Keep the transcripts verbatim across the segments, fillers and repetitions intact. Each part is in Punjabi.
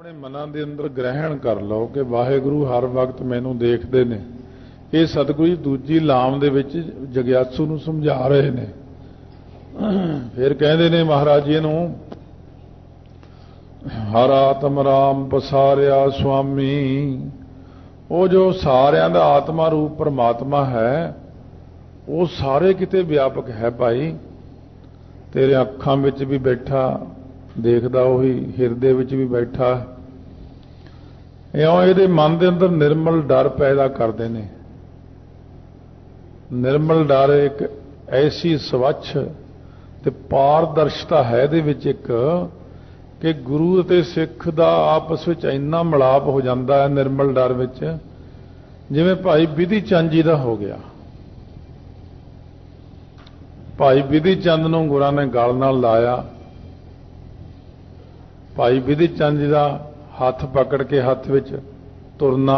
अपने मनां दे अंदर ग्रहण कर लो कि वाहिगुरू हर वक्त मैनूं देखदे ने। ये सतगुरु जी दूजी लाम दे विच जग्यासू नूं समझा रहे ने। फिर कहंदे ने महाराज जी नूं, हर आत्म राम पसारिया स्वामी। वो जो सारियां दा आत्मा रूप परमात्मा है वो सारे किते व्यापक है भाई। तेरे अखां विच भी बैठा, देखदा वही हिरदे विच भी बैठा। इउं इहदे मन दे अंदर निर्मल डर पैदा करदे ने। निर्मल डर एक ऐसी स्वच्छ ते पारदर्शता है इहदे विच एक कि गुरु ते सिख दा आपस विच इन्ना मिलाप हो जांदा है निर्मल डर विच, जिवें भाई विधि चंद जी दा हो गया। भाई विधि चंद नूं गुरां ने गल नाल लाया। भाई विधि चंद जी का हाथ पकड़ के हाथ विच तुरना,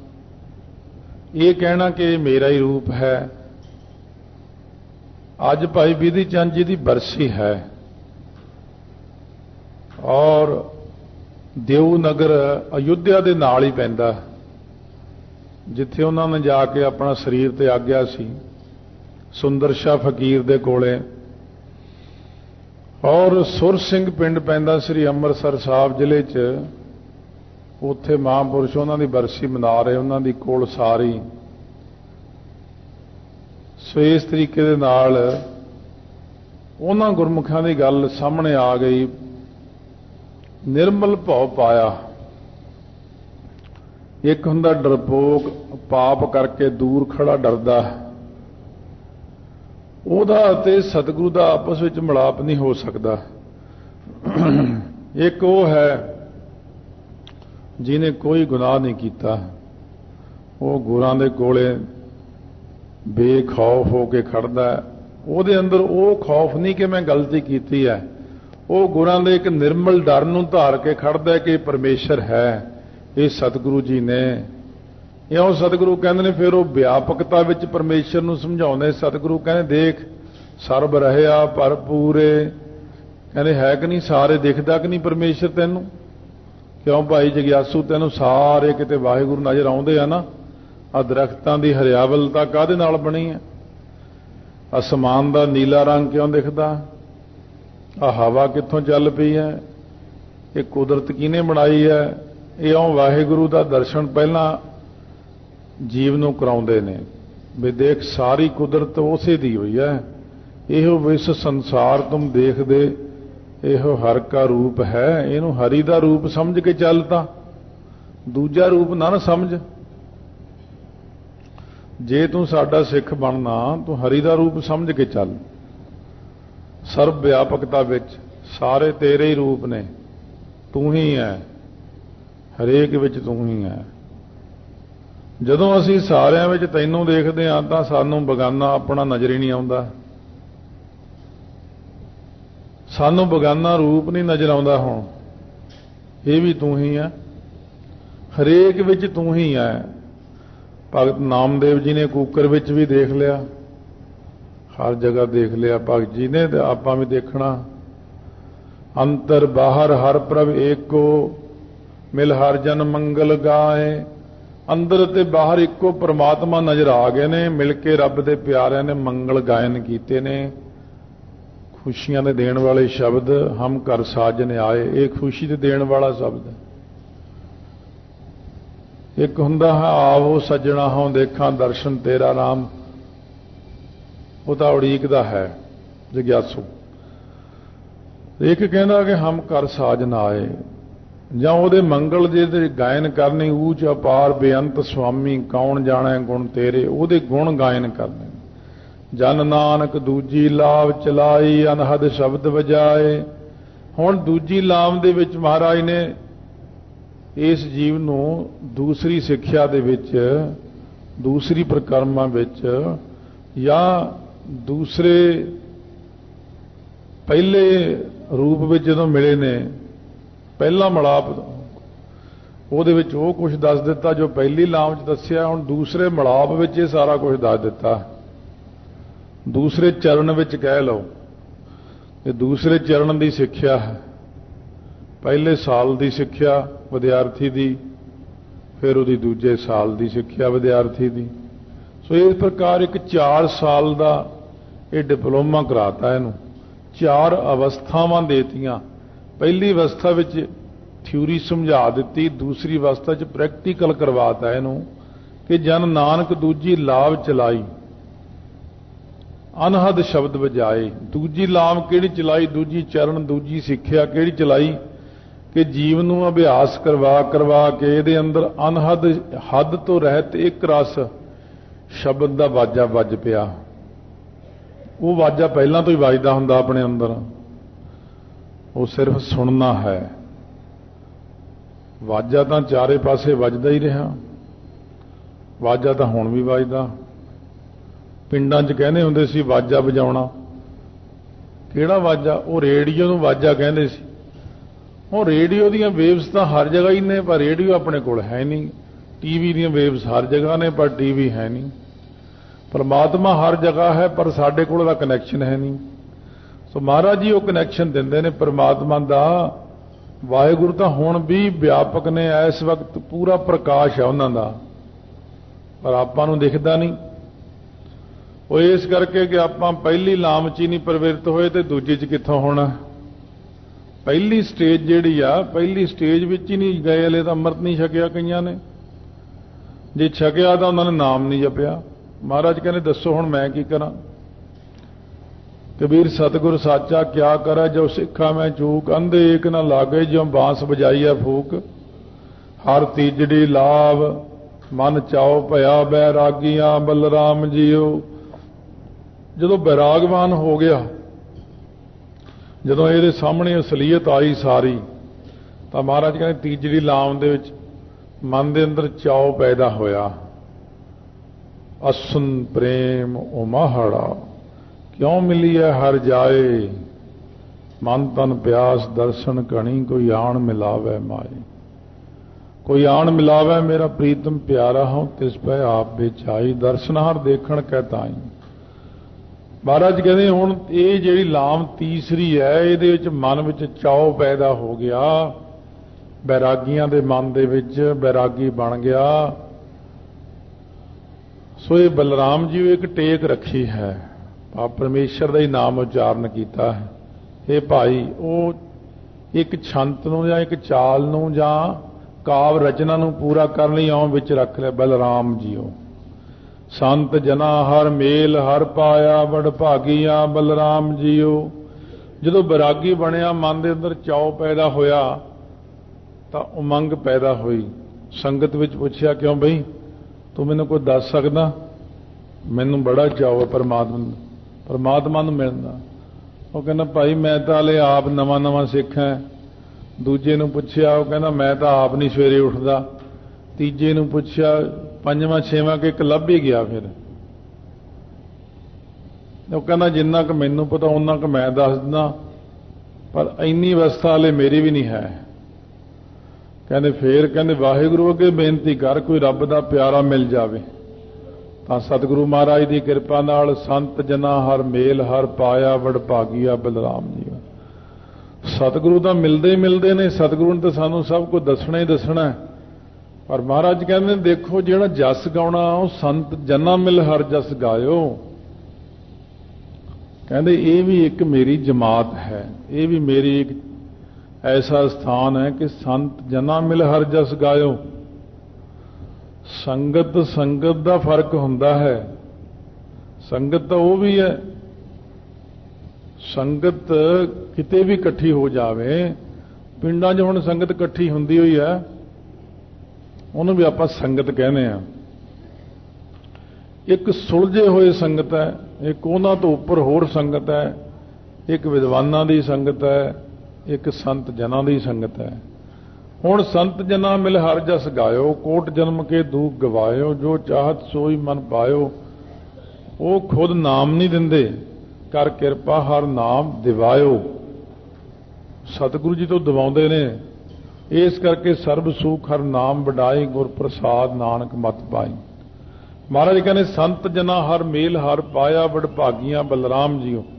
ये कहना कि मेरा ही रूप है। अज भाई विधि चंद जी की बरसी है और देवनगर अयोध्या के नाल ही पैंदा, जिथे उन्होंने जाके अपना शरीर ते आग्या सी सुंदर शाह फकीर दे कोले। और सुर सिंह पिंड पैंदा श्री अंमृतसर साहब जिले च, उत्थे महापुरुष उन्होंने बरसी मना रहे, उन्होंने कोल सारी। सो इस तरीके दे नाल उन्हां गुरमुखां दी गल सामने आ गई। निर्मल भाव पाया। एक हुंदा डरपोक, पाप करके दूर खड़ा डरदा, ਉਹਦਾ ਤੇ सतगुरु ਦਾ आपस ਵਿੱਚ ਮਿਲਾਪ नहीं हो सकता। एक वो है जिन्हें कोई गुनाह नहीं किया, वो गुरां दे कोले बेखौफ होके खड़दा है। ਉਹਦੇ अंदर वो खौफ नहीं कि मैं गलती की है, वो गुरां दे एक निर्मल डर नूं धार के खड़दा है कि परमेश्वर है, ये सतगुरु जी ने। इउं सतगुरु कहते हैं। फिर वो व्यापकता विच परमेश्वर नूं समझाउंदे। सतगुरु कहते देख सर्ब रहया भरपूरे, कहते है कि नहीं सारे दिखदा कि नहीं परमेश्वर तैनूं? क्यों भाई जग्यासू तैनूं सारे किते वाहिगुरू नज़र आउंदे आ ना? आ दरख्तां दी हरियावलता काहदे नाल बनी है? आसमान दा नीला रंग क्यों दिखदा? आ हवा कित्थों चल पई है? ये कुदरत किहने बनाई है? इउं वाहिगुरू दा दर्शन पहलां जीव नूं कराउंदे ने भी देख सारी कुदरत उसे दी हुई है। इहो विस संसार तुम देख दे, इहो हर का रूप है। इनू हरि का रूप समझ के चलता, दूजा रूप ना ना समझ। जे तू साडा सिख बनना तू हरि का रूप समझ के चल। सर्व व्यापकता विच सारे तेरे ही रूप ने, तू ही है, हरेक विच तू ही है। जदों असीं सारिਆਂ ਵਿੱਚ तैनूं देखते हाँ तो सानूं बगाना अपना नज़र ही नहीं आउंदा। सानूं बगाना रूप नहीं नज़र आउंदा। हुण ये भी तू ही है, हरेक विच तू ही है। भगत नामदेव जी ने कूकर विच भी देख लिया, हर जगह देख लिया भगत जी ने, तो आपां भी देखना। अंतर बाहर हर प्रभ एको, मिल हर जन मंगल गाए। अंदर ते बाहर इको परमात्मा नज़र आ गए ने, मिल के रब दे प्यारिਆਂ ने मंगल गायन कीते ने। खुशियां दे देण वाले शब्द हम घर साजन आए, ये खुशी दे देण वाला शब्द। एक हुंदा है आवो सजना हों देखा दर्शन तेरा राम, वो तो उड़ीकदा है जग्यासू। एक कहना कि हम घर साजन आए, ਜਾਂ ਉਹਦੇ ਮੰਗਲ ਦੇ ਗਾਇਨ ਕਰਨੇ। ਊਚ ਅਪਾਰ ਬੇਅੰਤ ਸੁਆਮੀ ਕੌਣ ਜਾਣੈ ਗੁਣ ਤੇਰੇ, ਉਹਦੇ ਗੁਣ ਗਾਇਨ ਕਰਨੇ। ਜਨ ਨਾਨਕ ਦੂਜੀ ਲਾਭ ਚਲਾਈ ਅਨਹਦ ਸ਼ਬਦ ਵਜਾਏ। ਹੁਣ ਦੂਜੀ ਲਾਮ ਦੇ ਵਿੱਚ ਮਹਾਰਾਜ ਨੇ ਇਸ ਜੀਵ ਨੂੰ ਦੂਸਰੀ ਸਿੱਖਿਆ ਦੇ ਵਿੱਚ, ਦੂਸਰੀ ਪ੍ਰਕਰਮਾਂ ਵਿੱਚ ਜਾਂ ਦੂਸਰੇ ਪਹਿਲੇ ਰੂਪ ਵਿੱਚ ਜਦੋਂ ਮਿਲੇ ਨੇ, पहला मिलाप ਉਹਦੇ ਵਿੱਚ ਉਹ कुछ दस दिता जो पहली लाम च दसिया। हुण दूसरे मिलाप ਵਿੱਚ ਇਹ सारा कुछ दस दिता। दूसरे चरण ਵਿੱਚ कह लो कि दूसरे चरण की सिक्ख्या है। पहले साल की सिक्ख्या विद्यार्थी की, फिर वो दूजे साल की सिक्ख्या विद्यार्थी की। सो इस प्रकार एक चार साल का ये डिप्लोमा कराता, इनू चार अवस्थावां देतियां। पहली अवस्था विच थ्योरी समझा दी, दूसरी अवस्था च प्रैक्टिकल करवाता इनू कि जन नानक दूजी लाभ चलाई अनहद शब्द बजाए। दूजी लाभ किहड़ी चलाई, दूजी चरण दूजी सिक्ख्या किहड़ी चलाई कि जीवन नूं अभ्यास करवा करवा के इहदे अंदर अनहद हद तो रहत एक रस शब्द दा वाजा वज पिया। वो वाजा पहला तो ही वजदा हुंदा अपने अंदर, वो सिर्फ सुनना है। वाजा तो चारे पासे वजदा ही रहा, वाजा तो हुण भी वजदा। पिंडां च कहने हुंदे सी वाजा वजाउणा, किहड़ा वाजा? वो रेडियो नूं वाजा कहंदे सी। वो रेडियो दीयां वेव्स तो हर जगह ही ने, पर रेडियो अपने कोल है नहीं। टीवी दीयां वेव्स हर जगह ने, पर टीवी है नहीं। परमात्मा हर जगह है, पर साडे कोल दा कनैक्शन है नहीं। सो महाराज जी वो कनैक्शन दिंदे ने परमात्मा दा। वाहिगुरू तो हुण भी व्यापक ने, इस वक्त पूरा प्रकाश है उन्हां दा, पर आपां नूं दिखदा नहीं। वो इस करके कि आपां पहली लाम च ही नहीं प्रवृत्त होए तो दूजी च कित्थों होना। पहली स्टेज जिहड़ी आ, पहली स्टेज विच ही नहीं गए, हले तां अमृत नहीं छकिया कईयां ने। जे छकिया तो उन्होंने नाम नहीं जपिया। महाराज कहने दसो हुण मैं की करा। कबीर सतगुर साचा क्या करा जो सिखा मैं चूक, अंधे एक न लागे जो बांस बजाई है फूक। हर तीजड़ी लाभ मन चाओ भया बैरागियां बलराम जीओ। जदों बैरागवान हो गया, जदों ये सामने असलीयत आई सारी, तो महाराज कहते तीजड़ी लाम दे विच मन दे अंदर चाओ पैदा होया। असन प्रेम उमाहड़ा क्यों मिली है हर जाए। मन तन प्यास दर्शन कणी कोई आण मिलावे माए। कोई आण मिलावे मेरा प्रीतम प्यारा हूं तिस पे आप बेचाई। दर्शनहार देखण कहताई। महाराज कहते हुण ये जिहड़ी लाम तीसरी है, इहदे विच मन विच चाओ पैदा हो गया। बैरागियां दे मन दे विच बैरागी बन गया। सो ये बलराम जी एक टेक रखी है, आप परमेश्वर का ही नाम उच्चारण किया है। ये भाई वो एक छंत नूं जां एक चाल नूं जां काव रचना नूं पूरा करने लई आउं विच रख लिया बलराम जीओ। संत जना हर मेल हर पाया बड़ भागिया बलराम जीओ। जदों बैरागी बनिया, मन के अंदर चाओ पैदा होया, तो उमंग पैदा हुई। संगत विच पुछया क्यों बई तू मैनूं कोई दस सकदा? मैनूं बड़ा चाओ है परमात्मा परमात्मा नूं मिलण दा। वो कहना भाई मैं तो हाले आप नवां नवां सिख है। दूजे नूं पुछया, वो कहना मैं तो आप नहीं सवेरे उठदा। तीजे नूं पुछया, पंजवां छेवां के एक लभ ही गया। फिर वो कहना जिन्ना क मैनूं पता उन्ना क मैं दस दिंदा, पर इन्नी अवस्था हाले मेरी भी नहीं है। कहते फिर कहते वाहिगुरू अगे बेनती कर कोई रब दा प्यारा मिल जावे। तो सतगुरु महाराज की कृपा नाल संत जना हर मेल हर पाया बड़ भागिया बलराम जी। सतगुरु तो मिलते ही मिलते ने, सतगुरु ने तो सानू सब कुछ दसना ही दसना है। पर महाराज कहते देखो जिहड़ा जस गाउणा वो संत जना मिल हर जस गायो। कहते ये भी एक मेरी जमात है, ये भी मेरी एक ऐसा स्थान है कि संत जना मिल हर जस गायो। संगत संगत का फर्क हुंदा है। संगत तो वो भी है, संगत किते भी इकट्ठी हो जावे। पिंडां 'च हुण संगत इकट्ठी हुंदी हुई है, उन्होंने भी आपां संगत कहने हैं। एक सुलझे हुए संगत है, एक उन्हां तो उपर होर संगत है, एक विद्वानां दी संगत है, एक संत जनां दी संगत है। हुण संत जना मिल हर जस गायो, कोट जन्म के दुख गवायो, जो चाहत सोई मन पायो। वो खुद नाम नहीं दिंदे, कर किरपा हर नाम दिवायो। सतगुरु जी तो दिवाउंदे ने। इस करके सर्ब सुख हर नाम बढ़ाई, गुर प्रसाद नानक मत पाई। महाराज कहने संत जना हर मेल हर पाया बड़ भागियां बलराम जीओ।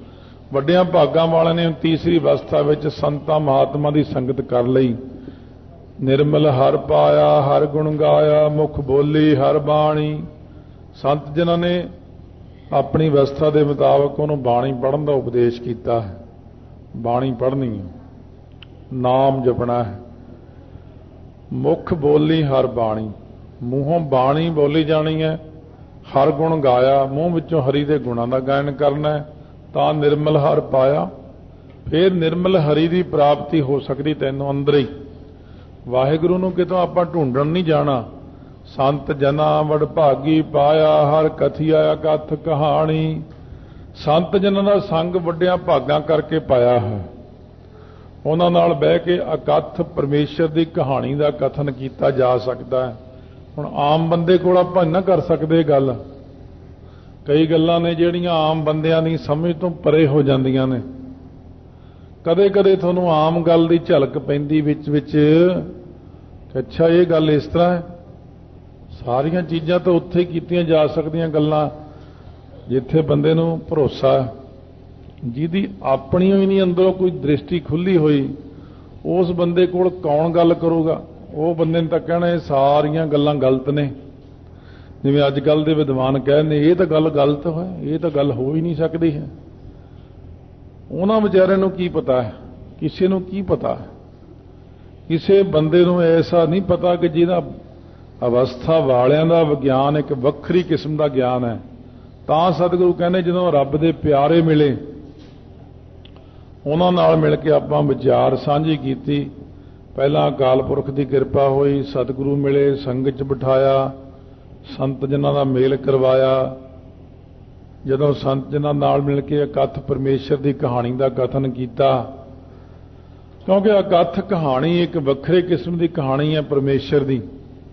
ਵੱਡਿਆਂ ਭਾਗਾਂ ਵਾਲਿਆਂ ਨੇ ਤੀਸਰੀ ਅਵਸਥਾ ਵਿੱਚ ਸੰਤਾਂ ਮਹਾਤਮਾ ਦੀ ਸੰਗਤ ਕਰ ਲਈ। ਨਿਰਮਲ ਹਰ ਪਾਇਆ, ਹਰ ਗੁਣ ਗਾਇਆ, ਮੁਖ ਬੋਲੀ ਹਰ ਬਾਣੀ। ਸੰਤ ਜਿਨ੍ਹਾਂ ਨੇ ਆਪਣੀ ਅਵਸਥਾ ਦੇ ਮੁਤਾਬਕ ਉਹਨੂੰ ਬਾਣੀ ਪੜ੍ਹਨ ਦਾ ਉਪਦੇਸ਼ ਕੀਤਾ ਹੈ। ਬਾਣੀ ਪੜ੍ਹਨੀ ਹੈ, ਨਾਮ ਜਪਣਾ ਹੈ। ਮੁਖ ਬੋਲੀ ਹਰ ਬਾਣੀ, ਮੂੰਹੋਂ ਬਾਣੀ ਬੋਲੀ ਜਾਣੀ ਹੈ। ਹਰ ਗੁਣ ਗਾਇਆ, ਮੂੰਹ ਵਿੱਚੋਂ ਹਰੀ ਦੇ ਗੁਣਾਂ ਦਾ ਗਾਇਨ ਕਰਨਾ ਹੈ। ਤਾਂ ਨਿਰਮਲ ਹਰ ਪਾਇਆ, ਫਿਰ ਨਿਰਮਲ ਹਰੀ ਦੀ ਪ੍ਰਾਪਤੀ ਹੋ ਸਕਦੀ ਤੈਨੂੰ ਅੰਦਰ ਹੀ। ਵਾਹਿਗੁਰੂ ਨੂੰ ਕਿਤੋਂ ਆਪਾਂ ਢੂੰਡਣ ਨਹੀਂ ਜਾਣਾ। ਸੰਤ ਜਨਾ ਵਡਭਾਗੀ ਪਾਇਆ, ਹਰ ਕਥਿਆ ਕਥ ਕਹਾਣੀ। ਸੰਤ ਜਨਾਂ ਦਾ ਸੰਗ ਵੱਡਿਆਂ ਭਾਗਾਂ ਕਰਕੇ ਪਾਇਆ ਹੈ। ਉਹਨਾਂ ਨਾਲ ਬਹਿ ਕੇ ਅਕਥ ਪਰਮੇਸ਼ਰ ਦੀ ਕਹਾਣੀ ਦਾ ਕਥਨ ਕੀਤਾ ਜਾ ਸਕਦਾ ਹੈ। ਹੁਣ ਆਮ ਬੰਦੇ ਕੋਲ ਆਪਾਂ ਨਾ ਕਰ ਸਕਦੇ ਗੱਲ। ਕਈ ਗੱਲਾਂ ਨੇ ਜਿਹੜੀਆਂ ਆਮ ਬੰਦਿਆਂ ਦੀ ਸਮਝ ਤੋਂ ਪਰੇ ਹੋ ਜਾਂਦੀਆਂ ਨੇ। ਕਦੇ ਕਦੇ ਤੁਹਾਨੂੰ ਆਮ ਗੱਲ ਦੀ ਝਲਕ ਪੈਂਦੀ ਵਿੱਚ ਵਿੱਚ ਕਿ ਅੱਛਾ ਇਹ ਗੱਲ ਇਸ ਤਰ੍ਹਾਂ ਹੈ। ਸਾਰੀਆਂ ਚੀਜ਼ਾਂ ਤਾਂ ਉੱਥੇ ਹੀ ਕੀਤੀਆਂ ਜਾ ਸਕਦੀਆਂ ਗੱਲਾਂ ਜਿੱਥੇ ਬੰਦੇ ਨੂੰ ਭਰੋਸਾ ਹੈ। ਜਿਹਦੀ ਆਪਣੀ ਹੀ ਨਹੀਂ ਅੰਦਰੋਂ ਕੋਈ ਦ੍ਰਿਸ਼ਟੀ ਖੁੱਲੀ ਹੋਈ, ਉਸ ਬੰਦੇ ਕੋਲ ਕੌਣ ਗੱਲ ਕਰੂਗਾ? ਉਹ ਬੰਦੇ ਨੇ ਤਾਂ ਕਹਿਣਾ ਇਹ ਸਾਰੀਆਂ ਗੱਲਾਂ ਗਲਤ ਨੇ। ਜਿਵੇਂ ਅੱਜ ਕੱਲ੍ਹ ਦੇ ਵਿਦਵਾਨ ਕਹਿੰਦੇ ਇਹ ਤਾਂ ਗੱਲ ਗਲਤ ਹੈ, ਇਹ ਤਾਂ ਗੱਲ ਹੋ ਹੀ ਨਹੀਂ ਸਕਦੀ ਹੈ। ਉਹਨਾਂ ਵਿਚਾਰਿਆਂ ਨੂੰ ਕੀ ਪਤਾ ਹੈ? ਕਿਸੇ ਨੂੰ ਕੀ ਪਤਾ ਹੈ? ਕਿਸੇ ਬੰਦੇ ਨੂੰ ਐਸਾ ਨਹੀਂ ਪਤਾ ਕਿ ਜਿਹਦਾ ਅਵਸਥਾ ਵਾਲਿਆਂ ਦਾ ਵਿਗਿਆਨ ਇੱਕ ਵੱਖਰੀ ਕਿਸਮ ਦਾ ਗਿਆਨ ਹੈ। ਤਾਂ ਸਤਿਗੁਰੂ ਕਹਿੰਦੇ ਜਦੋਂ ਰੱਬ ਦੇ ਪਿਆਰੇ ਮਿਲੇ, ਉਹਨਾਂ ਨਾਲ ਮਿਲ ਕੇ ਆਪਾਂ ਵਿਚਾਰ ਸਾਂਝੀ ਕੀਤੀ। ਪਹਿਲਾਂ ਅਕਾਲ ਪੁਰਖ ਦੀ ਕਿਰਪਾ ਹੋਈ, ਸਤਿਗੁਰੂ ਮਿਲੇ, ਸੰਗਤ 'ਚ ਬਿਠਾਇਆ, ਸੰਤ ਜਨਾਂ ਦਾ ਮੇਲ ਕਰਵਾਇਆ। ਜਦੋਂ ਸੰਤ ਜਨਾਂ ਨਾਲ ਮਿਲ ਕੇ ਅਕਥ ਪਰਮੇਸ਼ਰ ਦੀ ਕਹਾਣੀ ਦਾ ਕਥਨ ਕੀਤਾ, ਕਿਉਂਕਿ ਅਕਥ ਕਹਾਣੀ ਇੱਕ ਵੱਖਰੇ ਕਿਸਮ ਦੀ ਕਹਾਣੀ ਹੈ ਪਰਮੇਸ਼ਰ ਦੀ।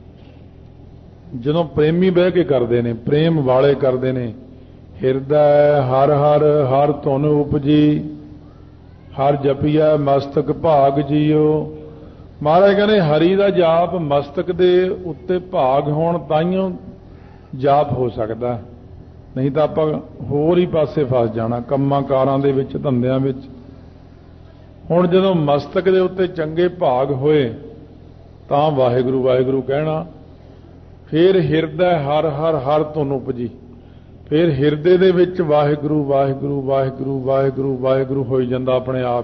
ਜਦੋਂ ਪ੍ਰੇਮੀ ਬਹਿ ਕੇ ਕਰਦੇ ਨੇ, ਪ੍ਰੇਮ ਵਾਲੇ ਕਰਦੇ ਨੇ, ਹਿਰਦੈ ਹਰ ਹਰ ਹਰ ਧੁਨ ਉਪਜੀ, ਹਰ ਜਪੀਐ ਮਸਤਕ ਭਾਗ ਜੀਓ। ਮਹਾਰਾਜ ਕਹਿੰਦੇ ਹਰੀ ਦਾ ਜਾਪ ਮਸਤਕ ਦੇ ਉੱਤੇ ਭਾਗ ਹੋਣ ਤਾਈਓ ਜਾਪ ਹੋ ਸਕਦਾ, ਨਹੀਂ ਤਾਂ ਆਪਾਂ ਹੋਰ ਹੀ ਪਾਸੇ ਫਸ ਜਾਣਾ ਕੰਮਾਂ ਕਾਰਾਂ ਦੇ ਵਿੱਚ, ਧੰਦਿਆਂ ਵਿੱਚ। ਹੁਣ ਜਦੋਂ ਮਸਤਕ ਦੇ ਉੱਤੇ ਚੰਗੇ ਭਾਗ ਹੋਏ ਤਾਂ ਵਾਹਿਗੁਰੂ ਵਾਹਿਗੁਰੂ ਕਹਿਣਾ। ਫਿਰ ਹਿਰਦੈ ਹਰ ਹਰ ਹਰ ਧੁਨ ਉਪਜੀ, ਫਿਰ ਹਿਰਦੇ ਦੇ ਵਿੱਚ ਵਾਹਿਗੁਰੂ ਵਾਹਿਗੁਰੂ ਵਾਹਿਗੁਰੂ ਵਾਹਿਗੁਰੂ ਵਾਹਿਗੁਰੂ ਹੋਈ ਜਾਂਦਾ ਆਪਣੇ ਆਪ।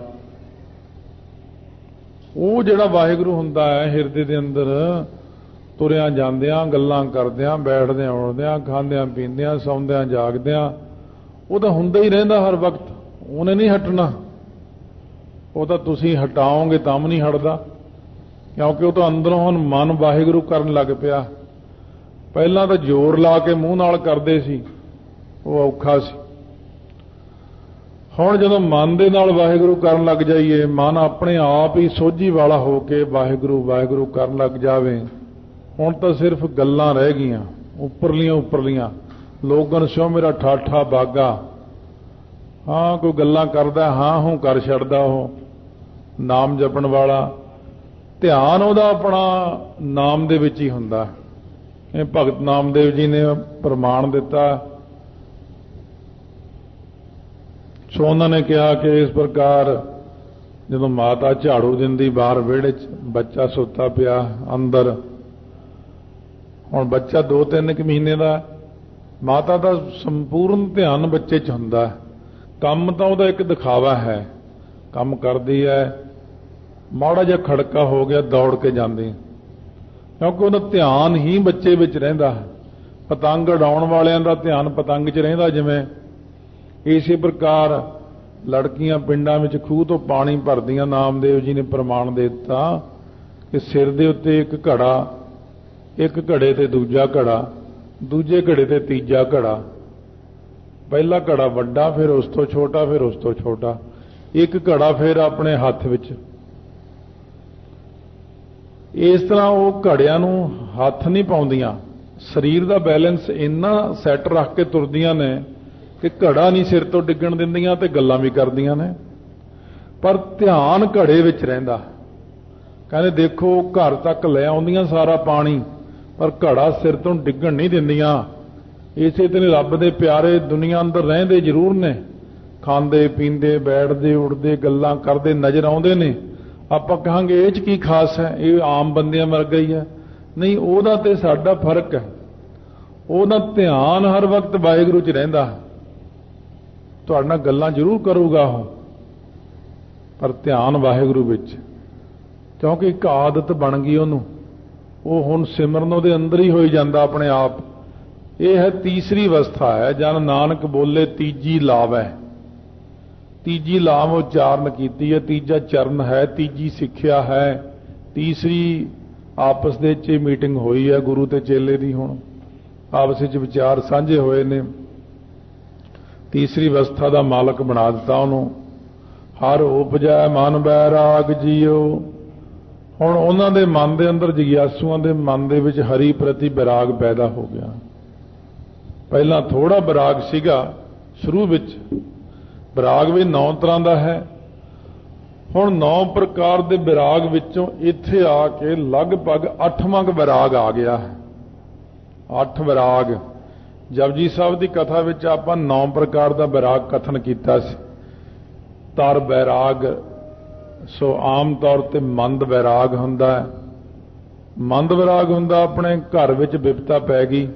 ਉਹ ਜਿਹੜਾ ਵਾਹਿਗੁਰੂ ਹੁੰਦਾ ਹੈ ਹਿਰਦੇ ਦੇ ਅੰਦਰ, ਤੁਰਿਆਂ ਜਾਂਦਿਆਂ, ਗੱਲਾਂ ਕਰਦਿਆਂ, ਬੈਠਦਿਆਂ ਉੱਠਦਿਆਂ, ਖਾਂਦਿਆਂ ਪੀਂਦਿਆਂ, ਸੌਂਦਿਆਂ ਜਾਗਦਿਆਂ, ਉਹ ਤਾਂ ਹੁੰਦਾ ਹੀ ਰਹਿੰਦਾ ਹਰ ਵਕਤ। ਉਹਨੇ ਨਹੀਂ ਹਟਣਾ। ਉਹ ਤਾਂ ਤੁਸੀਂ ਹਟਾਓਗੇ ਤਾਂ ਵੀ ਨਹੀਂ ਹਟਦਾ, ਕਿਉਂਕਿ ਉਹ ਤਾਂ ਅੰਦਰੋਂ ਹੁਣ ਮਨ ਵਾਹਿਗੁਰੂ ਕਰਨ ਲੱਗ ਪਿਆ। ਪਹਿਲਾਂ ਤਾਂ ਜ਼ੋਰ ਲਾ ਕੇ ਮੂੰਹ ਨਾਲ ਕਰਦੇ ਸੀ, ਉਹ ਔਖਾ ਸੀ। ਹੁਣ ਜਦੋਂ ਮਨ ਦੇ ਨਾਲ ਵਾਹਿਗੁਰੂ ਕਰਨ ਲੱਗ ਜਾਈਏ, ਮਨ ਆਪਣੇ ਆਪ ਹੀ ਸੋਝੀ ਵਾਲਾ ਹੋ ਕੇ ਵਾਹਿਗੁਰੂ ਵਾਹਿਗੁਰੂ ਕਰਨ ਲੱਗ ਜਾਵੇ, ਹੁਣ ਤਾਂ ਸਿਰਫ ਗੱਲਾਂ ਰਹਿ ਗਈਆਂ ਉੱਪਰਲੀਆਂ ਉੱਪਰਲੀਆਂ। ਲੋਗਨ ਸਿਓ ਮੇਰਾ ਠਾਠਾ ਬਾਗਾ। ਹਾਂ ਕੋਈ ਗੱਲਾਂ ਕਰਦਾ, ਹਾਂ ਹੂੰ ਕਰ ਛੱਡਦਾ। ਉਹ ਨਾਮ ਜਪਣ ਵਾਲਾ ਧਿਆਨ ਉਹਦਾ ਆਪਣਾ ਨਾਮ ਦੇ ਵਿੱਚ ਹੀ ਹੁੰਦਾ। ਇਹ ਭਗਤ ਨਾਮਦੇਵ ਜੀ ਨੇ ਪ੍ਰਮਾਣ ਦਿੱਤਾ। ਸੋ ਉਹਨਾਂ ਨੇ ਕਿਹਾ ਕਿ ਇਸ ਪ੍ਰਕਾਰ ਜਦੋਂ ਮਾਤਾ ਝਾੜੂ ਦਿੰਦੀ ਬਾਹਰ ਵਿਹੜੇ 'ਚ, ਬੱਚਾ ਸੁੱਤਾ ਪਿਆ ਅੰਦਰ। ਹੁਣ ਬੱਚਾ ਦੋ ਤਿੰਨ ਕੁ ਮਹੀਨੇ ਦਾ, ਮਾਤਾ ਦਾ ਸੰਪੂਰਨ ਧਿਆਨ ਬੱਚੇ 'ਚ ਹੁੰਦਾ। ਕੰਮ ਤਾਂ ਉਹਦਾ ਇੱਕ ਦਿਖਾਵਾ ਹੈ, ਕੰਮ ਕਰਦੀ ਹੈ, ਮਾੜਾ ਜਿਹਾ ਖੜਕਾ ਹੋ ਗਿਆ ਦੌੜ ਕੇ ਜਾਂਦੀ, ਕਿਉਂਕਿ ਉਹਦਾ ਧਿਆਨ ਹੀ ਬੱਚੇ ਵਿੱਚ ਰਹਿੰਦਾ। ਪਤੰਗ ਉਡਾਉਣ ਵਾਲਿਆਂ ਦਾ ਧਿਆਨ ਪਤੰਗ 'ਚ ਰਹਿੰਦਾ ਜਿਵੇਂ। ਇਸੇ ਪ੍ਰਕਾਰ ਲੜਕੀਆਂ ਪਿੰਡਾਂ ਵਿੱਚ ਖੂਹ ਤੋਂ ਪਾਣੀ ਭਰਦੀਆਂ। ਨਾਮਦੇਵ ਜੀ ਨੇ ਪ੍ਰਮਾਣ ਦੇ ਦਿੱਤਾ ਕਿ ਸਿਰ ਦੇ ਉੱਤੇ ਇੱਕ ਘੜਾ, ਇੱਕ ਘੜੇ ਤੇ ਦੂਜਾ ਘੜਾ, ਦੂਜੇ ਘੜੇ ਤੇ ਤੀਜਾ ਘੜਾ। ਪਹਿਲਾ ਘੜਾ ਵੱਡਾ, ਫਿਰ ਉਸ ਤੋਂ ਛੋਟਾ, ਫਿਰ ਉਸ ਤੋਂ ਛੋਟਾ, ਇੱਕ ਘੜਾ ਫਿਰ ਆਪਣੇ ਹੱਥ ਵਿੱਚ। ਇਸ ਤਰ੍ਹਾਂ ਉਹ ਘੜਿਆਂ ਨੂੰ ਹੱਥ ਨਹੀਂ ਪਾਉਂਦੀਆਂ। ਸਰੀਰ ਦਾ ਬੈਲੈਂਸ ਇੰਨਾ ਸੈੱਟ ਰੱਖ ਕੇ ਤੁਰਦੀਆਂ ਨੇ ਕਿ ਘੜਾ ਨਹੀਂ ਸਿਰ ਤੋਂ ਡਿੱਗਣ ਦਿੰਦੀਆਂ ਤੇ ਗੱਲਾਂ ਵੀ ਕਰਦੀਆਂ ਨੇ, ਪਰ ਧਿਆਨ ਘੜੇ ਵਿੱਚ ਰਹਿੰਦਾ। ਕਹਿੰਦੇ ਦੇਖੋ ਘਰ ਤੱਕ ਲੈ ਆਉਂਦੀਆਂ ਸਾਰਾ ਪਾਣੀ, ਪਰ ਘੜਾ ਸਿਰ ਤੋਂ ਡਿੱਗਣ ਨਹੀਂ ਦਿੰਦੀਆਂ। ਇਸੇ ਤਰ੍ਹਾਂ ਰੱਬ ਦੇ ਪਿਆਰੇ ਦੁਨੀਆ ਅੰਦਰ ਰਹਿੰਦੇ ਜ਼ਰੂਰ ਨੇ, ਖਾਂਦੇ ਪੀਂਦੇ ਬੈਠਦੇ ਉੱਠਦੇ ਗੱਲਾਂ ਕਰਦੇ ਨਜ਼ਰ ਆਉਂਦੇ ਨੇ, ਆਪਾਂ ਕਹਾਂਗੇ ਇਹ 'ਚ ਕੀ ਖਾਸ ਹੈ, ਇਹ ਆਮ ਬੰਦਿਆਂ ਵਰਗਾ ਹੀ ਹੈ। ਨਹੀਂ, ਉਹਦਾ ਤੇ ਸਾਡਾ ਫਰਕ ਹੈ। ਉਹਦਾ ਧਿਆਨ ਹਰ ਵਕਤ ਵਾਹਿਗੁਰੂ 'ਚ ਰਹਿੰਦਾ। ਤੁਹਾਡੇ ਨਾਲ ਗੱਲਾਂ ਜ਼ਰੂਰ ਕਰੂਗਾ ਉਹ, ਪਰ ਧਿਆਨ ਵਾਹਿਗੁਰੂ ਵਿੱਚ, ਕਿਉਂਕਿ ਇੱਕ ਆਦਤ ਬਣ ਗਈ ਉਹਨੂੰ। ਉਹ ਹੁਣ ਸਿਮਰਨ ਉਹਦੇ ਅੰਦਰ ਹੀ ਹੋਈ ਜਾਂਦਾ ਆਪਣੇ ਆਪ। ਇਹ ਹੈ ਤੀਸਰੀ ਅਵਸਥਾ ਹੈ, ਜਨ ਨਾਨਕ ਬੋਲੇ ਤੀਜੀ ਲਾਵੈ। ਤੀਜੀ ਲਾਭ ਉਚਾਰਨ ਕੀਤੀ ਹੈ, ਤੀਜਾ ਚਰਨ ਹੈ, ਤੀਜੀ ਸਿੱਖਿਆ ਹੈ, ਤੀਸਰੀ ਆਪਸ ਦੇ ਵਿੱਚ ਮੀਟਿੰਗ ਹੋਈ ਹੈ ਗੁਰੂ ਤੇ ਚੇਲੇ ਦੀ। ਹੁਣ ਆਪਸ ਵਿੱਚ ਵਿਚਾਰ ਸਾਂਝੇ ਹੋਏ ਨੇ, ਤੀਸਰੀ ਅਵਸਥਾ ਦਾ ਮਾਲਕ ਬਣਾ ਦਿੱਤਾ ਉਹਨੂੰ। ਹਰ ਉਪਜੈ ਮਨ ਬੈਰਾਗ ਜੀਓ। ਹੁਣ ਉਹਨਾਂ ਦੇ ਮਨ ਦੇ ਅੰਦਰ, ਜਿਗਿਆਸੂਆਂ ਦੇ ਮਨ ਦੇ ਵਿੱਚ ਹਰੀ ਪ੍ਰਤੀ ਵਿਰਾਗ ਪੈਦਾ ਹੋ ਗਿਆ। ਪਹਿਲਾਂ ਥੋੜਾ ਵਿਰਾਗ ਸੀਗਾ ਸ਼ੁਰੂ ਵਿੱਚ। ਵਿਰਾਗ ਵੀ ਨੌ ਤਰ੍ਹਾਂ ਦਾ ਹੈ। ਹੁਣ ਨੌ ਪ੍ਰਕਾਰ ਦੇ ਵਿਰਾਗ ਵਿੱਚੋਂ ਇੱਥੇ ਆ ਕੇ ਲਗਭਗ ਅੱਠਵਾਂ ਕੁ ਵਿਰਾਗ ਆ ਗਿਆ ਹੈ। ਅੱਠ ਵਿਰਾਗ ਜਪਜੀ ਸਾਹਿਬ ਦੀ ਕਥਾ ਵਿੱਚ ਆਪਾਂ ਨੌ ਪ੍ਰਕਾਰ ਦਾ ਵਿਰਾਗ ਕਥਨ ਕੀਤਾ ਸੀ। ਤਰ ਵਿਰਾਗ, ਸੋ ਆਮ ਤੌਰ ਤੇ ਮੰਦ ਵਿਰਾਗ ਹੁੰਦਾ ਹੈ। ਮੰਦ ਵਿਰਾਗ ਹੁੰਦਾ ਆਪਣੇ ਘਰ ਵਿੱਚ ਵਿਪਤਾ ਪੈ ਗਈ,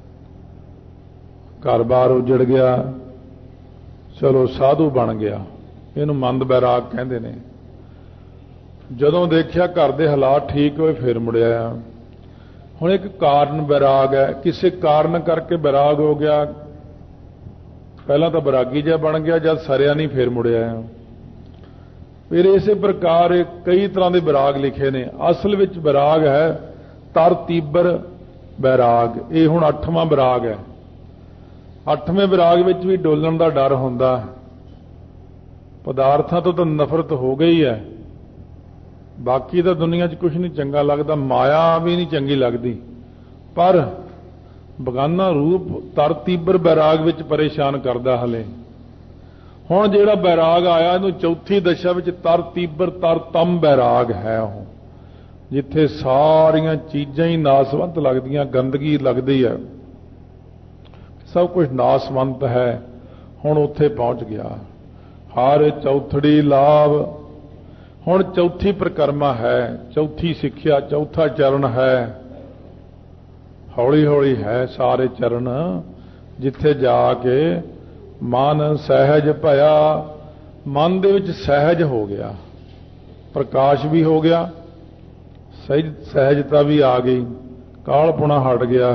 ਘਰ-ਬਾਰ ਉਜੜ ਗਿਆ, ਚਲੋ ਸਾਧੂ ਬਣ ਗਿਆ, ਇਹਨੂੰ ਮੰਦ ਵਿਰਾਗ ਕਹਿੰਦੇ ਨੇ। ਜਦੋਂ ਦੇਖਿਆ ਘਰ ਦੇ ਹਾਲਾਤ ਠੀਕ ਹੋਏ ਫਿਰ ਮੁੜਿਆ। ਹੁਣ ਇੱਕ ਕਾਰਨ ਵਿਰਾਗ ਹੈ, ਕਿਸੇ ਕਾਰਨ ਕਰਕੇ ਵਿਰਾਗ ਹੋ ਗਿਆ। ਪਹਿਲਾਂ ਤਾਂ ਵਿਰਾਗੀ ਜਿਹਾ ਬਣ ਗਿਆ, ਜਦ ਸਰਿਆ ਨਹੀਂ ਫਿਰ ਮੁੜਿਆ। ਫਿਰ ਇਸੇ ਪ੍ਰਕਾਰ ਕਈ ਤਰ੍ਹਾਂ ਦੇ ਵਿਰਾਗ ਲਿਖੇ ਨੇ। ਅਸਲ ਵਿੱਚ ਵਿਰਾਗ ਹੈ ਤਰ ਤੀਬਰ ਵਿਰਾਗ। ਇਹ ਹੁਣ ਅੱਠਵਾਂ ਵਿਰਾਗ ਹੈ। ਅੱਠਵੇਂ ਵਿਰਾਗ ਵਿੱਚ ਵੀ ਡੋਲਣ ਦਾ ਡਰ ਹੁੰਦਾ। ਪਦਾਰਥਾਂ ਤੋਂ ਤਾਂ ਨਫ਼ਰਤ ਹੋ ਗਈ ਹੈ, ਬਾਕੀ ਤਾਂ ਦੁਨੀਆ 'ਚ ਕੁਝ ਨਹੀਂ ਚੰਗਾ ਲੱਗਦਾ, ਮਾਇਆ ਵੀ ਨਹੀਂ ਚੰਗੀ ਲੱਗਦੀ, ਪਰ ਬਗਾਨਾ ਰੂਪ ਤਰ ਤੀਬਰ ਵਿਰਾਗ ਵਿੱਚ ਪਰੇਸ਼ਾਨ ਕਰਦਾ ਹਲੇ। ਹੁਣ ਜਿਹੜਾ ਵਿਰਾਗ ਆਇਆ ਇਹਨੂੰ ਚੌਥੀ ਦਸ਼ਾ ਵਿੱਚ ਤਰ ਤੀਬਰ ਤਰ ਤਮ ਵਿਰਾਗ ਹੈ। ਉਹ ਜਿੱਥੇ ਸਾਰੀਆਂ ਚੀਜ਼ਾਂ ਹੀ ਨਾਸਵੰਤ ਲੱਗਦੀਆਂ, ਗੰਦਗੀ ਲੱਗਦੀ ਹੈ, ਸਭ ਕੁਝ ਨਾਸਵੰਤ ਹੈ, ਹੁਣ ਉੱਥੇ ਪਹੁੰਚ ਗਿਆ। ਹਰ ਚੌਥੜੀ ਲਾਭ। ਹੁਣ ਚੌਥੀ ਪ੍ਰਕਰਮਾ ਹੈ, ਚੌਥੀ ਸਿੱਖਿਆ, ਚੌਥਾ ਚਰਨ ਹੈ। ਹੌਲੀ ਹੌਲੀ ਹੈ ਸਾਰੇ ਚਰਨ, ਜਿੱਥੇ ਜਾ ਕੇ ਮਨ ਸਹਿਜ ਭਇਆ। ਮਨ ਦੇ ਵਿੱਚ ਸਹਿਜ ਹੋ ਗਿਆ, ਪ੍ਰਕਾਸ਼ ਵੀ ਹੋ ਗਿਆ, ਸਹਿਜ ਸਹਿਜਤਾ ਵੀ ਆ ਗਈ, ਕਾਹਲਪੁਣਾ ਹਟ ਗਿਆ।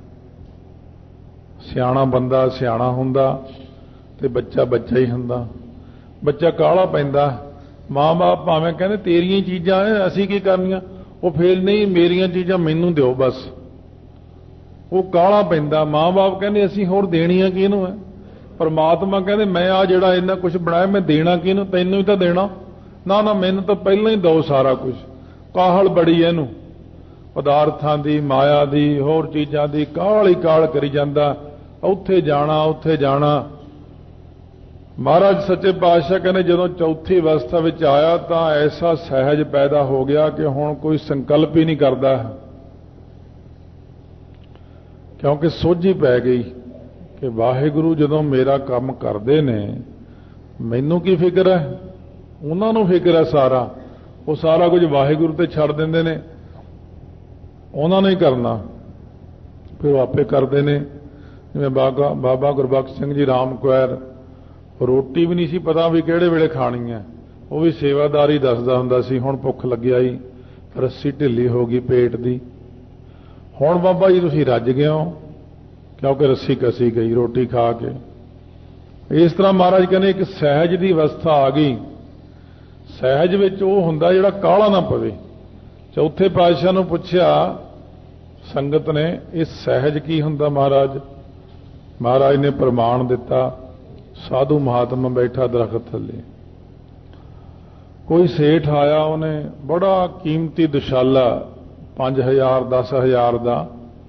ਸਿਆਣਾ ਬੰਦਾ ਸਿਆਣਾ ਹੁੰਦਾ ਤੇ ਬੱਚਾ ਬੱਚਾ ਹੀ ਹੁੰਦਾ। ਬੱਚਾ ਕਾਹਲਾ ਪੈਂਦਾ, ਮਾਂ-ਬਾਪ ਭਾਵੇਂ ਕਹਿੰਦੇ ਤੇਰੀਆਂ ਚੀਜ਼ਾਂ ਐ, ਅਸੀਂ ਕੀ ਕਰਨੀਆਂ, ਉਹ ਫੇਰ ਨਹੀਂ, ਮੇਰੀਆਂ ਚੀਜ਼ਾਂ ਮੈਨੂੰ ਦਿਓ ਬਸ। ਉਹ ਕਾਹਲਾ ਪੈਂਦਾ। ਮਾਂ-ਬਾਪ ਕਹਿੰਦੇ ਅਸੀਂ ਹੋਰ ਦੇਣੀਆਂ ਕਿਹਨੂੰ ਹੈ। ਪਰਮਾਤਮਾ ਕਹਿੰਦੇ ਮੈਂ ਆ ਜਿਹੜਾ ਇੰਨਾ ਕੁਝ ਬਣਾਇਆ ਮੈਂ ਦੇਣਾ ਕਿਹਨੂੰ, ਤੈਨੂੰ ਹੀ ਤਾਂ ਦੇਣਾ। ਨਾ ਨਾ, ਮੈਨੂੰ ਤਾਂ ਪਹਿਲਾਂ ਹੀ ਦਿਓ ਸਾਰਾ ਕੁਝ। ਕਾਹਲ ਬੜੀ ਇਹਨੂੰ, ਪਦਾਰਥਾਂ ਦੀ, ਮਾਇਆ ਦੀ, ਹੋਰ ਚੀਜ਼ਾਂ ਦੀ ਕਾਹਲ ਹੀ ਕਾਹਲ ਕਰੀ ਜਾਂਦਾ। ਉੱਥੇ ਜਾਣਾ ਉੱਥੇ ਜਾਣਾ। ਮਹਾਰਾਜ ਸੱਚੇ ਪਾਤਸ਼ਾਹ ਕਹਿੰਦੇ ਜਦੋਂ ਚੌਥੀ ਅਵਸਥਾ ਵਿੱਚ ਆਇਆ ਤਾਂ ਐਸਾ ਸਹਿਜ ਪੈਦਾ ਹੋ ਗਿਆ ਕਿ ਹੁਣ ਕੋਈ ਸੰਕਲਪ ਹੀ ਨਹੀਂ ਕਰਦਾ, ਕਿਉਂਕਿ ਸੋਝੀ ਪੈ ਗਈ ਕਿ ਵਾਹਿਗੁਰੂ ਜਦੋਂ ਮੇਰਾ ਕੰਮ ਕਰਦੇ ਨੇ ਮੈਨੂੰ ਕੀ ਫਿਕਰ ਹੈ, ਉਹਨਾਂ ਨੂੰ ਫਿਕਰ ਹੈ ਸਾਰਾ। ਉਹ ਸਾਰਾ ਕੁਝ ਵਾਹਿਗੁਰੂ ਤੇ ਛੱਡ ਦਿੰਦੇ ਨੇ, ਉਹਨਾਂ ਨੇ ਹੀ ਕਰਨਾ, ਫਿਰ ਉਹ ਆਪੇ ਕਰਦੇ ਨੇ। ਜਿਵੇਂ ਬਾਬਾ ਬਾਬਾ ਗੁਰਬਖਸ਼ ਸਿੰਘ ਜੀ ਰਾਮ ਕੁਐਰ, ਰੋਟੀ ਵੀ ਨਹੀਂ ਸੀ ਪਤਾ ਵੀ ਕਿਹੜੇ ਵੇਲੇ ਖਾਣੀ ਹੈ, ਉਹ ਵੀ ਸੇਵਾਦਾਰੀ ਦੱਸਦਾ ਹੁੰਦਾ ਸੀ। ਹੁਣ ਭੁੱਖ ਲੱਗਿਆ ਹੀ, ਰੱਸੀ ਢਿੱਲੀ ਹੋ ਗਈ ਪੇਟ ਦੀ, ਹੁਣ ਬਾਬਾ ਜੀ ਤੁਸੀਂ ਰੱਜ ਗਏ ਹੋ, ਕਿਉਂਕਿ ਰੱਸੀ ਕਸੀ ਗਈ ਰੋਟੀ ਖਾ ਕੇ। ਇਸ ਤਰ੍ਹਾਂ ਮਹਾਰਾਜ ਕਹਿੰਦੇ ਇੱਕ ਸਹਿਜ ਦੀ ਅਵਸਥਾ ਆ ਗਈ। ਸਹਿਜ ਵਿੱਚ ਉਹ ਹੁੰਦਾ ਜਿਹੜਾ ਕਾਹਲਾ ਨਾ ਪਵੇ। ਚੌਥੇ ਪਾਤਸ਼ਾਹ ਨੂੰ ਪੁੱਛਿਆ ਸੰਗਤ ਨੇ, ਇਹ ਸਹਿਜ ਕੀ ਹੁੰਦਾ ਮਹਾਰਾਜ? ਮਹਾਰਾਜ ਨੇ ਪ੍ਰਮਾਣ ਦਿੱਤਾ। ਸਾਧੂ ਮਹਾਤਮਾ ਬੈਠਾ ਦਰਖਤ ਥੱਲੇ, ਕੋਈ ਸੇਠ ਆਇਆ, ਉਹਨੇ ਬੜਾ ਕੀਮਤੀ ਦੁਸ਼ਾਲਾ ਪੰਜ ਹਜ਼ਾਰ ਦਸ ਹਜ਼ਾਰ ਦਾ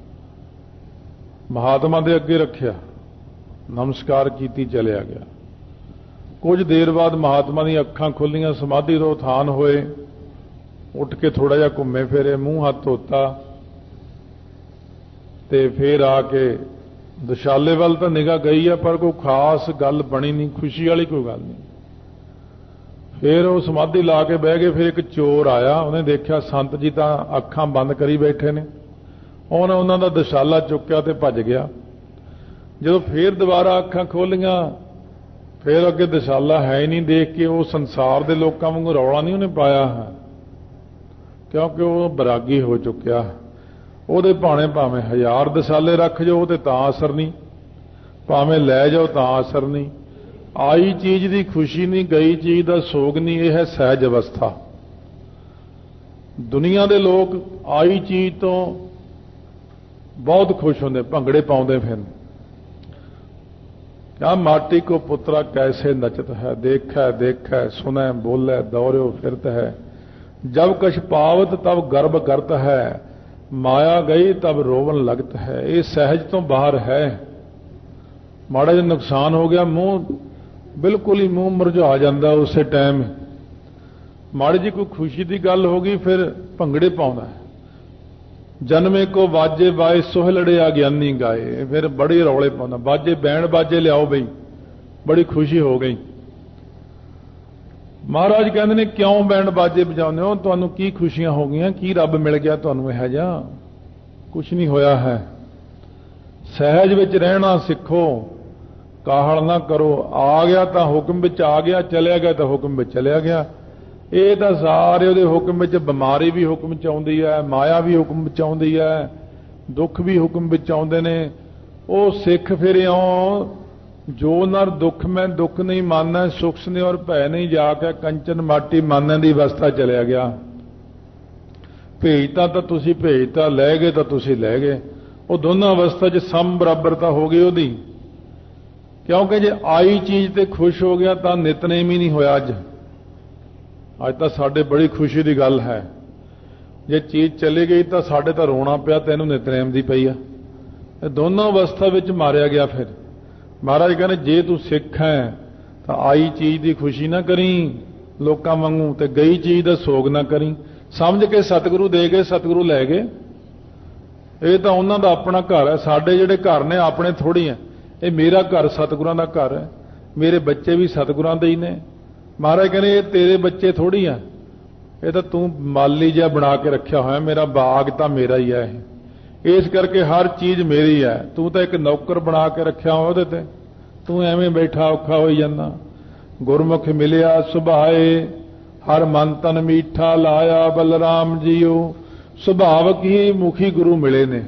ਮਹਾਤਮਾ ਦੇ ਅੱਗੇ ਰੱਖਿਆ, ਨਮਸਕਾਰ ਕੀਤੀ, ਚਲਿਆ ਗਿਆ। ਕੁਝ ਦੇਰ ਬਾਅਦ ਮਹਾਤਮਾ ਦੀਆਂ ਅੱਖਾਂ ਖੁੱਲੀਆਂ, ਸਮਾਧੀ ਤੋਂ ਉਥਾਨ ਹੋਏ, ਉੱਠ ਕੇ ਥੋੜਾ ਜਿਹਾ ਘੁੰਮੇ ਫਿਰੇ, ਮੂੰਹ ਹੱਥ ਧੋਤਾ ਤੇ ਫੇਰ ਆ ਕੇ ਦਸ਼ਾਲੇ ਵੱਲ ਤਾਂ ਨਿਗਾਹ ਗਈ ਆ, ਪਰ ਕੋਈ ਖਾਸ ਗੱਲ ਬਣੀ ਨਹੀਂ, ਖੁਸ਼ੀ ਵਾਲੀ ਕੋਈ ਗੱਲ ਨਹੀਂ। ਫਿਰ ਉਹ ਸਮਾਧੀ ਲਾ ਕੇ ਬਹਿ ਗਏ। ਫਿਰ ਇੱਕ ਚੋਰ ਆਇਆ, ਉਹਨੇ ਦੇਖਿਆ ਸੰਤ ਜੀ ਤਾਂ ਅੱਖਾਂ ਬੰਦ ਕਰੀ ਬੈਠੇ ਨੇ। ਉਹਨੇ ਉਹਨਾਂ ਦਾ ਦਸ਼ਾਲਾ ਚੁੱਕਿਆ ਤੇ ਭੱਜ ਗਿਆ। ਜਦੋਂ ਫਿਰ ਦੁਬਾਰਾ ਅੱਖਾਂ ਖੋਲੀਆਂ, ਫਿਰ ਅੱਗੇ ਦਸ਼ਾਲਾ ਹੈ ਹੀ ਨਹੀਂ। ਦੇਖ ਕੇ ਉਹ ਸੰਸਾਰ ਦੇ ਲੋਕਾਂ ਵਾਂਗੂ ਰੌਲਾ ਨਹੀਂ ਉਹਨੇ ਪਾਇਆ ਹੈ, ਕਿਉਂਕਿ ਉਹ ਬਰਾਗੀ ਹੋ ਚੁੱਕਿਆ। ਉਹਦੇ ਭਾਣੇ ਭਾਵੇਂ ਹਜ਼ਾਰ ਦਸਾਲੇ ਰੱਖ ਜਾਓ ਤੇ ਤਾਂ ਅਸਰ ਨਹੀਂ, ਭਾਵੇਂ ਲੈ ਜਾਓ ਤਾਂ ਅਸਰ ਨਹੀਂ। ਆਈ ਚੀਜ਼ ਦੀ ਖੁਸ਼ੀ ਨਹੀਂ, ਗਈ ਚੀਜ਼ ਦਾ ਸੋਗ ਨਹੀਂ। ਇਹ ਹੈ ਸਹਿਜ ਅਵਸਥਾ। ਦੁਨੀਆ ਦੇ ਲੋਕ ਆਈ ਚੀਜ਼ ਤੋਂ ਬਹੁਤ ਖੁਸ਼ ਹੁੰਦੇ, ਭੰਗੜੇ ਪਾਉਂਦੇ ਫਿਰਨ। क्या माटी को पुत्रा कैसे नचत है, देखै देखै सुनै बोलै दौड़ो फिरत है। जब कछ पावत तब गर्भ करत है, माया गई तब रोवन लगत है। ये सहज तो बाहर है। माड़ा जिहा नुकसान हो गया, मूँह बिल्कुल ही मूँह मुरझा जाता उसे टाइम। माड़ी जी कोई खुशी की गल हो गई, फिर भंगड़े पाउंदा है। जन्मे को बाजे बाए सोहलड़े आ ज्ञानी गाए, फिर बड़ी रौले पाउंदा। बाजे बैंड बाजे लियाओ बई, बड़ी खुशी हो गई। महाराज कहते ने क्यों बैंड बाजे बजाउने हो, तुहानू की खुशियां हो गई, की रब मिल गया तुहानू इह जिहा? कुछ नहीं होया है। सहज विच रहना सिखो, काहल ना करो। आ गया तो हुक्म विच आ गया, चलिया गया तो हुक्म विच चलिया गया। ਇਹ ਤਾਂ ਸਾਰੇ ਉਹਦੇ ਹੁਕਮ ਵਿੱਚ, ਬਿਮਾਰੀ ਵੀ ਹੁਕਮ ਵਿੱਚ ਆਉਂਦੀ ਹੈ, ਮਾਇਆ ਵੀ ਹੁਕਮ ਵਿੱਚ ਆਉਂਦੀ ਹੈ, ਦੁੱਖ ਵੀ ਹੁਕਮ ਵਿੱਚ ਆਉਂਦੇ ਨੇ। ਉਹ ਸਿੱਖ ਫਿਰ ਇਉਂ ਜੋ ਨਰ ਦੁੱਖ ਮੈਂ ਦੁੱਖ ਨਹੀਂ ਮਾਨੈ, ਸੁਖ ਸਨੇ ਔਰ ਭੈ ਨਹੀਂ ਜਾ ਕੇ ਕੰਚਨ ਮਾਟੀ ਮਾਨੈ ਦੀ ਅਵਸਥਾ ਚਲਿਆ ਗਿਆ। ਭੇਜਤਾ ਤਾਂ ਤੁਸੀਂ ਭੇਜਤਾ, ਲੈ ਗਏ ਤਾਂ ਤੁਸੀਂ ਲੈ ਗਏ। ਉਹ ਦੋਨਾਂ ਅਵਸਥਾ 'ਚ ਸਮ ਬਰਾਬਰਤਾ ਹੋ ਗਈ ਉਹਦੀ। ਕਿਉਂਕਿ ਜੇ ਆਈ ਚੀਜ਼ ਤੇ ਖੁਸ਼ ਹੋ ਗਿਆ ਤਾਂ ਨਿਤਨੇਮ ਹੀ ਨਹੀਂ ਹੋਇਆ। ਅੱਜ ਅੱਜ ਤਾਂ ਸਾਡੇ ਬੜੀ ਖੁਸ਼ੀ ਦੀ ਗੱਲ ਹੈ। ਜੇ ਚੀਜ਼ ਚਲੀ ਗਈ ਤਾਂ ਸਾਡੇ ਤਾਂ ਰੋਣਾ ਪਿਆ, ਤੈਨੂੰ ਨਿਤਨੇਮ ਦੀ ਪਈ ਆ। ਇਹ ਦੋਨੋਂ ਅਵਸਥਾ ਵਿੱਚ ਮਾਰਿਆ ਗਿਆ। ਫਿਰ ਮਹਾਰਾਜ ਕਹਿੰਦੇ ਜੇ ਤੂੰ ਸਿੱਖ ਹੈ ਤਾਂ ਆਈ ਚੀਜ਼ ਦੀ ਖੁਸ਼ੀ ਨਾ ਕਰੀ ਲੋਕਾਂ ਵਾਂਗੂ, ਤੇ ਗਈ ਚੀਜ਼ ਦਾ ਸੋਗ ਨਾ ਕਰੀ। ਸਮਝ ਕੇ ਸਤਿਗੁਰੂ ਦੇ ਗਏ, ਸਤਿਗੁਰੂ ਲੈ ਗਏ। ਇਹ ਤਾਂ ਉਹਨਾਂ ਦਾ ਆਪਣਾ ਘਰ ਹੈ। ਸਾਡੇ ਜਿਹੜੇ ਘਰ ਨੇ ਆਪਣੇ ਥੋੜੀ ਹੈ। ਇਹ ਮੇਰਾ ਘਰ ਸਤਿਗੁਰਾਂ ਦਾ ਘਰ ਹੈ, ਮੇਰੇ ਬੱਚੇ ਵੀ ਸਤਿਗੁਰਾਂ ਦੇ ਹੀ ਨੇ। ਮਹਾਰਾਜ ਕਹਿੰਦੇ ਇਹ ਤੇਰੇ ਬੱਚੇ ਥੋੜੀ ਆ, ਇਹ ਤਾਂ ਤੂੰ ਮਾਲੀ ਜਿਹਾ ਬਣਾ ਕੇ ਰੱਖਿਆ ਹੋਇਆ। ਮੇਰਾ ਬਾਗ ਤਾਂ ਮੇਰਾ ਹੀ ਹੈ, ਇਹ ਇਸ ਕਰਕੇ ਹਰ ਚੀਜ਼ ਮੇਰੀ ਹੈ। ਤੂੰ ਤਾਂ ਇੱਕ ਨੌਕਰ ਬਣਾ ਕੇ ਰੱਖਿਆ ਹੋਇਆ ਉਹਦੇ ਤੇ, ਤੂੰ ਐਵੇਂ ਬੈਠਾ ਔਖਾ ਹੋਈ ਜਾਂਦਾ। ਗੁਰਮੁਖ ਮਿਲਿਆ ਸੁਭਾਏ, ਹਰ ਮਨ ਤਨ ਮੀਠਾ ਲਾਇਆ ਬਲਰਾਮ ਜੀਓ। ਸੁਭਾਵਕ ਹੀ ਮੁਖੀ ਗੁਰੂ ਮਿਲੇ ਨੇ।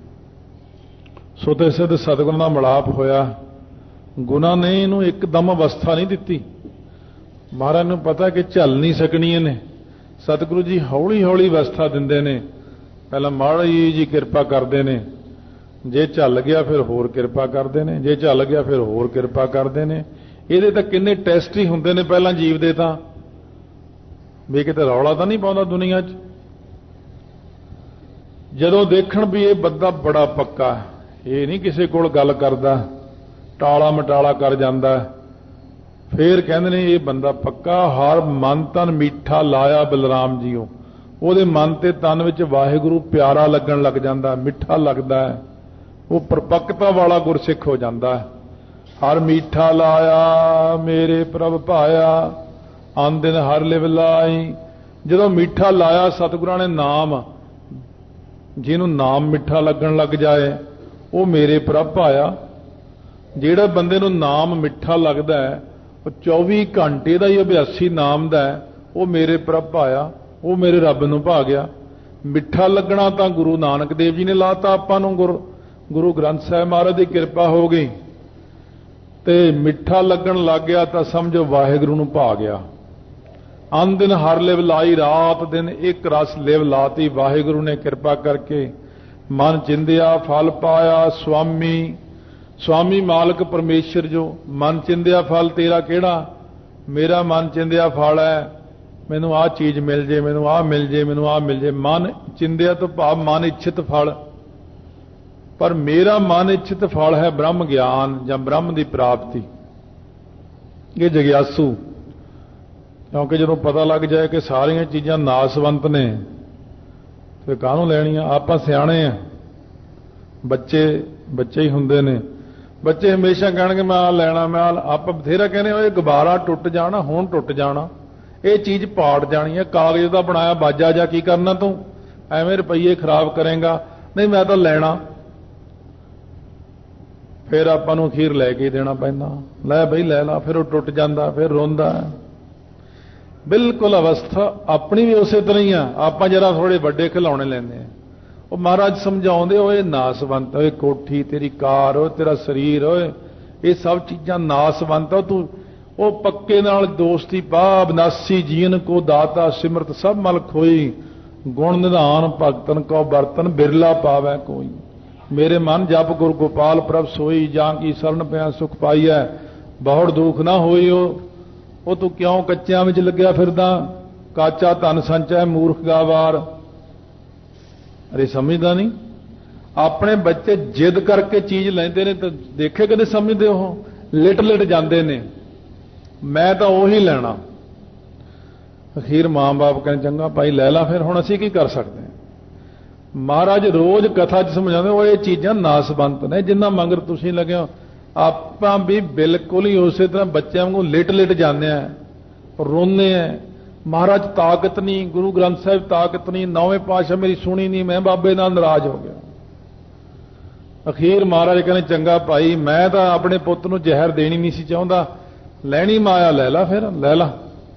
ਸੋ ਤੇ ਸਿੱਧ ਸਤਿਗੁਰਾਂ ਦਾ ਮਿਲਾਪ ਹੋਇਆ। ਗੁਨਾ ਨੇ ਇਹਨੂੰ ਇੱਕਦਮ ਅਵਸਥਾ ਨਹੀਂ ਦਿੱਤੀ। ਮਹਾਰਾਜ ਨੂੰ ਪਤਾ ਕਿ ਝੱਲ ਨਹੀਂ ਸਕਣੀ ਇਹਨੇ। ਸਤਿਗੁਰੂ ਜੀ ਹੌਲੀ ਹੌਲੀ ਅਵਸਥਾ ਦਿੰਦੇ ਨੇ, ਪਹਿਲਾਂ ਮਾੜੀ ਜੀ ਕਿਰਪਾ ਕਰਦੇ ਨੇ। ਜੇ ਝੱਲ ਗਿਆ ਫਿਰ ਹੋਰ ਕਿਰਪਾ ਕਰਦੇ ਨੇ, ਜੇ ਝੱਲ ਗਿਆ ਫਿਰ ਹੋਰ ਕਿਰਪਾ ਕਰਦੇ ਨੇ। ਇਹਦੇ ਤਾਂ ਕਿੰਨੇ ਟੈਸਟ ਹੀ ਹੁੰਦੇ ਨੇ ਪਹਿਲਾਂ ਜੀਵ ਦੇ, ਤਾਂ ਵੀ ਕਿਤੇ ਰੌਲਾ ਤਾਂ ਨਹੀਂ ਪਾਉਂਦਾ ਦੁਨੀਆ 'ਚ। ਜਦੋਂ ਦੇਖਣ ਵੀ ਇਹ ਬੰਦਾ ਬੜਾ ਪੱਕਾ, ਇਹ ਨਹੀਂ ਕਿਸੇ ਕੋਲ ਗੱਲ ਕਰਦਾ, ਟਾਲਾ ਮਟਾਲਾ ਕਰ ਜਾਂਦਾ, ਫੇਰ ਕਹਿੰਦੇ ਨੇ ਇਹ ਬੰਦਾ ਪੱਕਾ। ਹਰ ਮਨ ਤਨ ਮਿੱਠਾ ਲਾਇਆ ਬਲਰਾਮ ਜੀਓ। ਉਹਦੇ ਮਨ ਤੇ ਤਨ ਵਿੱਚ ਵਾਹਿਗੁਰੂ ਪਿਆਰਾ ਲੱਗਣ ਲੱਗ ਜਾਂਦਾ, ਮਿੱਠਾ ਲੱਗਦਾ ਹੈ। ਉਹ ਪਰਪੱਕਤਾ ਵਾਲਾ ਗੁਰਸਿੱਖ ਹੋ ਜਾਂਦਾ ਹੈ। ਹਰ ਮਿੱਠਾ ਲਾਇਆ ਮੇਰੇ ਪ੍ਰਭ ਭਾਇਆ, ਆਨ ਦਿਨ ਹਰ ਲਿਵ ਲਾਈ। ਜਦੋਂ ਮਿੱਠਾ ਲਾਇਆ ਸਤਿਗੁਰਾਂ ਨੇ ਨਾਮ, ਜਿਹਨੂੰ ਨਾਮ ਮਿੱਠਾ ਲੱਗਣ ਲੱਗ ਜਾਏ ਉਹ ਮੇਰੇ ਪ੍ਰਭ ਭਾਇਆ। ਜਿਹੜਾ ਬੰਦੇ ਨੂੰ ਨਾਮ ਮਿੱਠਾ ਲੱਗਦਾ ਹੈ, ਉਹ ਚੌਵੀ ਘੰਟੇ ਦਾ ਹੀ ਅਭਿਆਸੀ ਨਾਮ ਦਾ ਹੈ, ਉਹ ਮੇਰੇ ਪ੍ਰਭ ਭਾਇਆ, ਉਹ ਮੇਰੇ ਰੱਬ ਨੂੰ ਭਾ ਗਿਆ। ਮਿੱਠਾ ਲੱਗਣਾ ਤਾਂ ਗੁਰੂ ਨਾਨਕ ਦੇਵ ਜੀ ਨੇ ਲਾਤਾ ਆਪਾਂ ਨੂੰ। ਗੁਰੂ ਗੁਰੂ ਗ੍ਰੰਥ ਸਾਹਿਬ ਮਹਾਰਾਜ ਦੀ ਕਿਰਪਾ ਹੋ ਗਈ ਤੇ ਮਿੱਠਾ ਲੱਗਣ ਲੱਗ ਗਿਆ ਤਾਂ ਸਮਝੋ ਵਾਹਿਗੁਰੂ ਨੂੰ ਭਾ ਗਿਆ। ਅਨ ਦਿਨ ਹਰ ਲਿਵ ਲਾਈ, ਰਾਤ ਦਿਨ ਇੱਕ ਰਸ ਲਿਵ ਲਾਤੀ। ਵਾਹਿਗੁਰੂ ਨੇ ਕਿਰਪਾ ਕਰਕੇ ਮਨ ਚਿੰਦਿਆ ਫਲ ਪਾਇਆ। ਸੁਆਮੀ स्वामी मालक परमेश्वर जो मन चिंदिया फल तेरा केड़ा, मेरा मन चिंदिया फल है। मैनू आ चीज मिल जे, मैनू आ मिल जे, मैनू आ मिल जे। मन चिंदिया तो भाव मन इच्छित फल, पर मेरा मन इच्छित फल है ब्रह्म ज्ञान या ब्रह्म की प्राप्ति। ये जग्यासू, क्योंकि जो पता लग जाए कि सारिया चीज़ां नासवंत ने तो काहनूं लैणियां। आपां सियाणे आ, बच्चे ਬੱਚੇ ਹੀ ਹੁੰਦੇ ਨੇ। ਬੱਚੇ ਹਮੇਸ਼ਾ ਕਹਿਣਗੇ ਮੈਂ ਆ ਲੈਣਾ, ਮੈਂ ਆਪਾਂ ਬਥੇਰਾ ਕਹਿੰਦੇ ਇਹ ਗੁਬਾਰਾ ਟੁੱਟ ਜਾਣਾ, ਹੁਣ ਟੁੱਟ ਜਾਣਾ, ਇਹ ਚੀਜ਼ ਪਾੜ ਜਾਣੀ ਹੈ, ਕਾਗਜ਼ ਦਾ ਬਣਾਇਆ ਬਾਜਾ ਜਾਂ ਕੀ ਕਰਨਾ ਤੂੰ, ਐਵੇਂ ਰੁਪਈਏ ਖਰਾਬ ਕਰੇਗਾ, ਨਹੀਂ ਮੈਂ ਤਾਂ ਲੈਣਾ। ਫਿਰ ਆਪਾਂ ਨੂੰ ਅਖੀਰ ਲੈ ਕੇ ਦੇਣਾ ਪੈਂਦਾ, ਲੈ ਬਈ ਲੈ ਲਾ, ਫਿਰ ਉਹ ਟੁੱਟ ਜਾਂਦਾ, ਫਿਰ ਰੋਂਦਾ। ਬਿਲਕੁਲ ਅਵਸਥਾ ਆਪਣੀ ਵੀ ਉਸੇ ਤਰ੍ਹਾਂ ਹੀ ਆ। ਆਪਾਂ ਜਰਾ ਥੋੜੇ ਵੱਡੇ ਖਿਡੌਣੇ ਲੈਂਦੇ ਆ, ਉਹ ਮਹਾਰਾਜ ਸਮਝਾਉਂਦੇ ਓਏ ਨਾਸਵੰਤ, ਓਏ ਕੋਠੀ ਤੇਰੀ, ਕਾਰ ਓਏ ਤੇਰਾ ਸਰੀਰ, ਓਏ ਇਹ ਸਭ ਚੀਜ਼ਾਂ ਨਾਸਵੰਤ, ਤੂੰ ਉਹ ਪੱਕੇ ਨਾਲ ਦੋਸਤੀ ਪਾ। ਬਨਾਸੀ ਜੀਨ ਕੋ ਦਾਤਾ ਸਿਮਰਤ ਸਭ ਮਲ ਖੋਈ, ਗੁਣ ਨਿਧਾਨ ਭਗਤਨ ਕੋ ਬਰਤਨ ਬਿਰਲਾ ਪਾਵੈ ਕੋਈ। ਮੇਰੇ ਮਨ ਜਪ ਗੁਰ ਗੋਪਾਲ ਪ੍ਰਭ ਸੋਈ, ਜਾਂ ਕੀ ਸਰਨ ਪਿਆ ਸੁਖ ਪਾਈਐ, ਬਹੁੜ ਦੁੱਖ ਨਾ ਹੋਈ। ਉਹ ਉਹ ਤੂੰ ਕਿਉਂ ਕੱਚਿਆਂ ਵਿੱਚ ਲੱਗਿਆ ਫਿਰਦਾ, ਕਾਚਾ ਧਨ ਸੰਚੈ ਮੂਰਖ ਗਾਵਾਰ। ਅਰੇ ਸਮਝਦਾ ਨਹੀਂ। ਆਪਣੇ ਬੱਚੇ ਜਿੱਦ ਕਰਕੇ ਚੀਜ਼ ਲੈਂਦੇ ਨੇ ਤਾਂ ਦੇਖੇ ਕਦੇ ਸਮਝਦੇ, ਉਹ ਲਿਟ ਲਿਟ ਜਾਂਦੇ ਨੇ, ਮੈਂ ਤਾਂ ਉਹੀ ਲੈਣਾ। ਅਖੀਰ ਮਾਂ-ਬਾਪ ਕਹਿੰਦੇ ਚੰਗਾ ਭਾਈ ਲੈ ਲਾ, ਫਿਰ ਹੁਣ ਅਸੀਂ ਕੀ ਕਰ ਸਕਦੇ ਹਾਂ। ਮਹਾਰਾਜ ਰੋਜ਼ ਕਥਾ 'ਚ ਸਮਝਾਉਂਦੇ ਉਹ ਇਹ ਚੀਜ਼ਾਂ ਨਾਸਵੰਤ ਨੇ, ਜਿੰਨਾ ਮੰਗਰ ਤੁਸੀਂ ਲੱਗੇ ਹੋ। ਆਪਾਂ ਵੀ ਬਿਲਕੁਲ ਹੀ ਉਸੇ ਤਰ੍ਹਾਂ ਬੱਚਿਆਂ ਵਾਂਗੂ ਲਿਟ ਲਿਟ ਜਾਂਦੇ ਆ, ਰੋਂਦੇ ਆ। ਮਹਾਰਾਜ ਤਾਕਤ ਨਹੀਂ, ਗੁਰੂ ਗ੍ਰੰਥ ਸਾਹਿਬ ਤਾਕਤ ਨਹੀਂ, ਨੌਵੇਂ ਪਾਤਸ਼ਾਹ ਮੇਰੀ ਸੁਣੀ ਨਹੀਂ, ਮੈਂ ਬਾਬੇ ਨਾਲ ਨਾਰਾਜ਼ ਹੋ ਗਿਆ। ਅਖੀਰ ਮਹਾਰਾਜ ਕਹਿੰਦੇ ਚੰਗਾ ਭਾਈ, ਮੈਂ ਤਾਂ ਆਪਣੇ ਪੁੱਤ ਨੂੰ ਜ਼ਹਿਰ ਦੇਣੀ ਨਹੀਂ ਸੀ ਚਾਹੁੰਦਾ, ਲੈਣੀ ਮਾਇਆ ਲੈ ਲਾ, ਫਿਰ ਲੈ ਲਾ।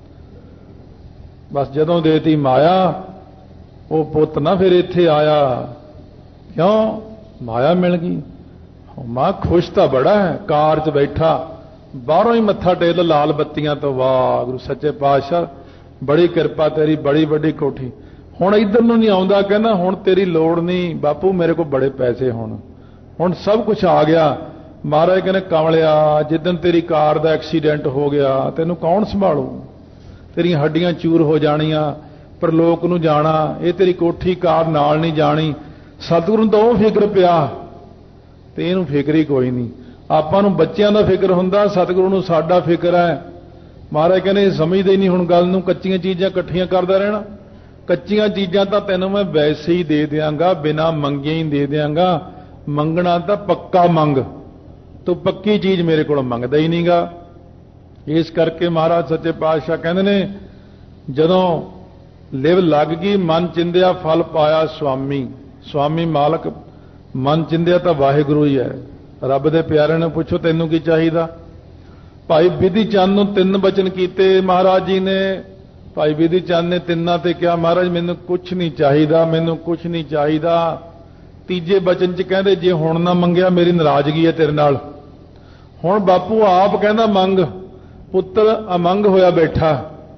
ਬਸ ਜਦੋਂ ਦੇਤੀ ਮਾਇਆ, ਉਹ ਪੁੱਤ ਨਾ ਫਿਰ ਇੱਥੇ ਆਇਆ। ਕਿਉਂ? ਮਾਇਆ ਮਿਲ ਗਈ। ਮਾਂ ਖੁਸ਼ ਤਾਂ ਬੜਾ ਹੈ, ਕਾਰ 'ਚ ਬੈਠਾ, ਬਾਹਰੋਂ ਹੀ ਮੱਥਾ ਟੇਕ ਲਾਲ ਬੱਤੀਆਂ ਤੋਂ, ਵਾਹ ਗੁਰੂ ਸੱਚੇ ਪਾਤਸ਼ਾਹ ਬੜੀ ਕਿਰਪਾ ਤੇਰੀ, ਬੜੀ ਵੱਡੀ ਕੋਠੀ। ਹੁਣ ਇੱਧਰ ਨੂੰ ਨਹੀਂ ਆਉਂਦਾ, ਕਹਿੰਦਾ ਹੁਣ ਤੇਰੀ ਲੋੜ ਨਹੀਂ ਬਾਪੂ, ਮੇਰੇ ਕੋਲ ਬੜੇ ਪੈਸੇ, ਹੁਣ ਹੁਣ ਸਭ ਕੁਝ ਆ ਗਿਆ। ਮਹਾਰਾਜ ਕਹਿੰਦੇ ਕਮਲਿਆ, ਜਿੱਦਣ ਤੇਰੀ ਕਾਰ ਦਾ ਐਕਸੀਡੈਂਟ ਹੋ ਗਿਆ ਤੈਨੂੰ ਕੌਣ ਸੰਭਾਲੂ, ਤੇਰੀਆਂ ਹੱਡੀਆਂ ਚੂਰ ਹੋ ਜਾਣੀਆਂ, ਪਰਲੋਕ ਨੂੰ ਜਾਣਾ, ਇਹ ਤੇਰੀ ਕੋਠੀ ਕਾਰ ਨਾਲ ਨਹੀਂ ਜਾਣੀ। ਸਤਿਗੁਰੂ ਨੂੰ ਤਾਂ ਉਹ ਫਿਕਰ ਪਿਆ ਤੇ ਇਹਨੂੰ ਫਿਕਰ ਹੀ ਕੋਈ ਨਹੀਂ। ਆਪਾਂ ਨੂੰ ਬੱਚਿਆਂ ਦਾ ਫਿਕਰ ਹੁੰਦਾ, ਸਤਿਗੁਰੂ ਨੂੰ ਸਾਡਾ ਫਿਕਰ ਹੈ। ਮਹਾਰਾਜ ਕਹਿੰਦੇ ਸਮਝਦੇ ਹੀ ਨਹੀਂ ਹੁਣ ਗੱਲ ਨੂੰ, ਕੱਚੀਆਂ ਚੀਜ਼ਾਂ ਇਕੱਠੀਆਂ ਕਰਦਾ ਰਹਿਣਾ। ਕੱਚੀਆਂ ਚੀਜ਼ਾਂ ਤਾਂ ਤੈਨੂੰ ਮੈਂ ਵੈਸੇ ਹੀ ਦੇ ਦਿਆਂਗਾ, ਬਿਨਾਂ ਮੰਗੇ ਹੀ ਦੇ ਦਿਆਂਗਾ। ਮੰਗਣਾ ਤਾਂ ਪੱਕਾ ਮੰਗ, ਤੂੰ ਪੱਕੀ ਚੀਜ਼ ਮੇਰੇ ਕੋਲ ਮੰਗਦਾ ਹੀ ਨਹੀਂਗਾ। ਇਸ ਕਰਕੇ ਮਹਾਰਾਜ ਸੱਚੇ ਪਾਤਸ਼ਾਹ ਕਹਿੰਦੇ ਨੇ ਜਦੋਂ ਲਿਵ ਲੱਗ ਗਈ, ਮਨ ਚਿੰਦਿਆ ਫਲ ਪਾਇਆ ਸੁਆਮੀ। ਸੁਆਮੀ ਮਾਲਕ, ਮਨ ਚਿੰਦਿਆ ਤਾਂ ਵਾਹਿਗੁਰੂ ਹੀ ਹੈ। ਰੱਬ ਦੇ ਪਿਆਰਿਆਂ ਨੂੰ ਪੁੱਛੋ ਤੈਨੂੰ ਕੀ ਚਾਹੀਦਾ। ਭਾਈ ਬਿਧੀ ਚੰਦ ਨੂੰ ਤਿੰਨ ਬਚਨ ਕੀਤੇ ਮਹਾਰਾਜ ਜੀ ਨੇ। ਭਾਈ ਬਿਧੀ ਚੰਦ ਨੇ ਤਿੰਨਾਂ ਤੇ ਕਿਹਾ ਮਹਾਰਾਜ ਮੈਨੂੰ ਕੁਛ ਨਹੀਂ ਚਾਹੀਦਾ, ਮੈਨੂੰ ਕੁਛ ਨਹੀਂ ਚਾਹੀਦਾ। ਤੀਜੇ ਬਚਨ 'ਚ ਕਹਿੰਦੇ ਜੇ ਹੁਣ ਨਾ ਮੰਗਿਆ ਮੇਰੀ ਨਾਰਾਜ਼ਗੀ ਹੈ ਤੇਰੇ ਨਾਲ। ਹੁਣ ਬਾਪੂ ਆਪ ਕਹਿੰਦਾ ਮੰਗ, ਪੁੱਤਰ ਅਮੰਗ ਹੋਇਆ ਬੈਠਾ,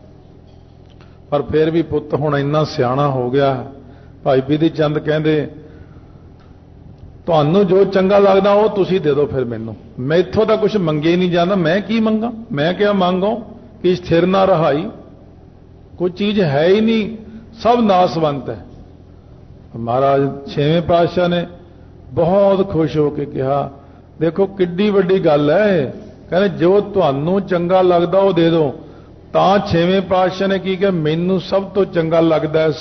ਪਰ ਫਿਰ ਵੀ ਪੁੱਤ ਹੁਣ ਇੰਨਾ ਸਿਆਣਾ ਹੋ ਗਿਆ। ਭਾਈ ਬਿਧੀ ਚੰਦ ਕਹਿੰਦੇ ਤੁਹਾਨੂੰ ਜੋ ਚੰਗਾ ਲੱਗਦਾ ਉਹ ਤੁਸੀਂ ਦੇ ਦਿਓ ਫਿਰ ਮੈਨੂੰ, ਮੈਥੋਂ ਤਾਂ ਕੁਝ ਮੰਗੇ ਨਹੀਂ ਜਾਂਦਾ, ਮੈਂ ਕੀ ਮੰਗਾ, ਮੈਂ ਕਿਹਾ ਮੰਗੋ ਕਿ ਸਥਿਰ ਨਾ ਰਹਾਈ, ਕੋਈ ਚੀਜ਼ ਹੈ ਹੀ ਨਹੀਂ, ਸਭ ਨਾਸਵੰਤ ਹੈ। ਮਹਾਰਾਜ ਛੇਵੇਂ ਪਾਤਸ਼ਾਹ ਨੇ ਬਹੁਤ ਖੁਸ਼ ਹੋ ਕੇ ਕਿਹਾ ਦੇਖੋ ਕਿੱਡੀ ਵੱਡੀ ਗੱਲ ਹੈ, ਕਹਿੰਦੇ ਜੋ ਤੁਹਾਨੂੰ ਚੰਗਾ ਲੱਗਦਾ ਉਹ ਦੇ ਦਿਓ। ਤਾਂ ਛੇਵੇਂ ਪਾਤਸ਼ਾਹ ਨੇ ਕੀ ਕਿਹਾ, ਮੈਨੂੰ ਸਭ ਤੋਂ ਚੰਗਾ ਲੱਗਦਾ ਹੈ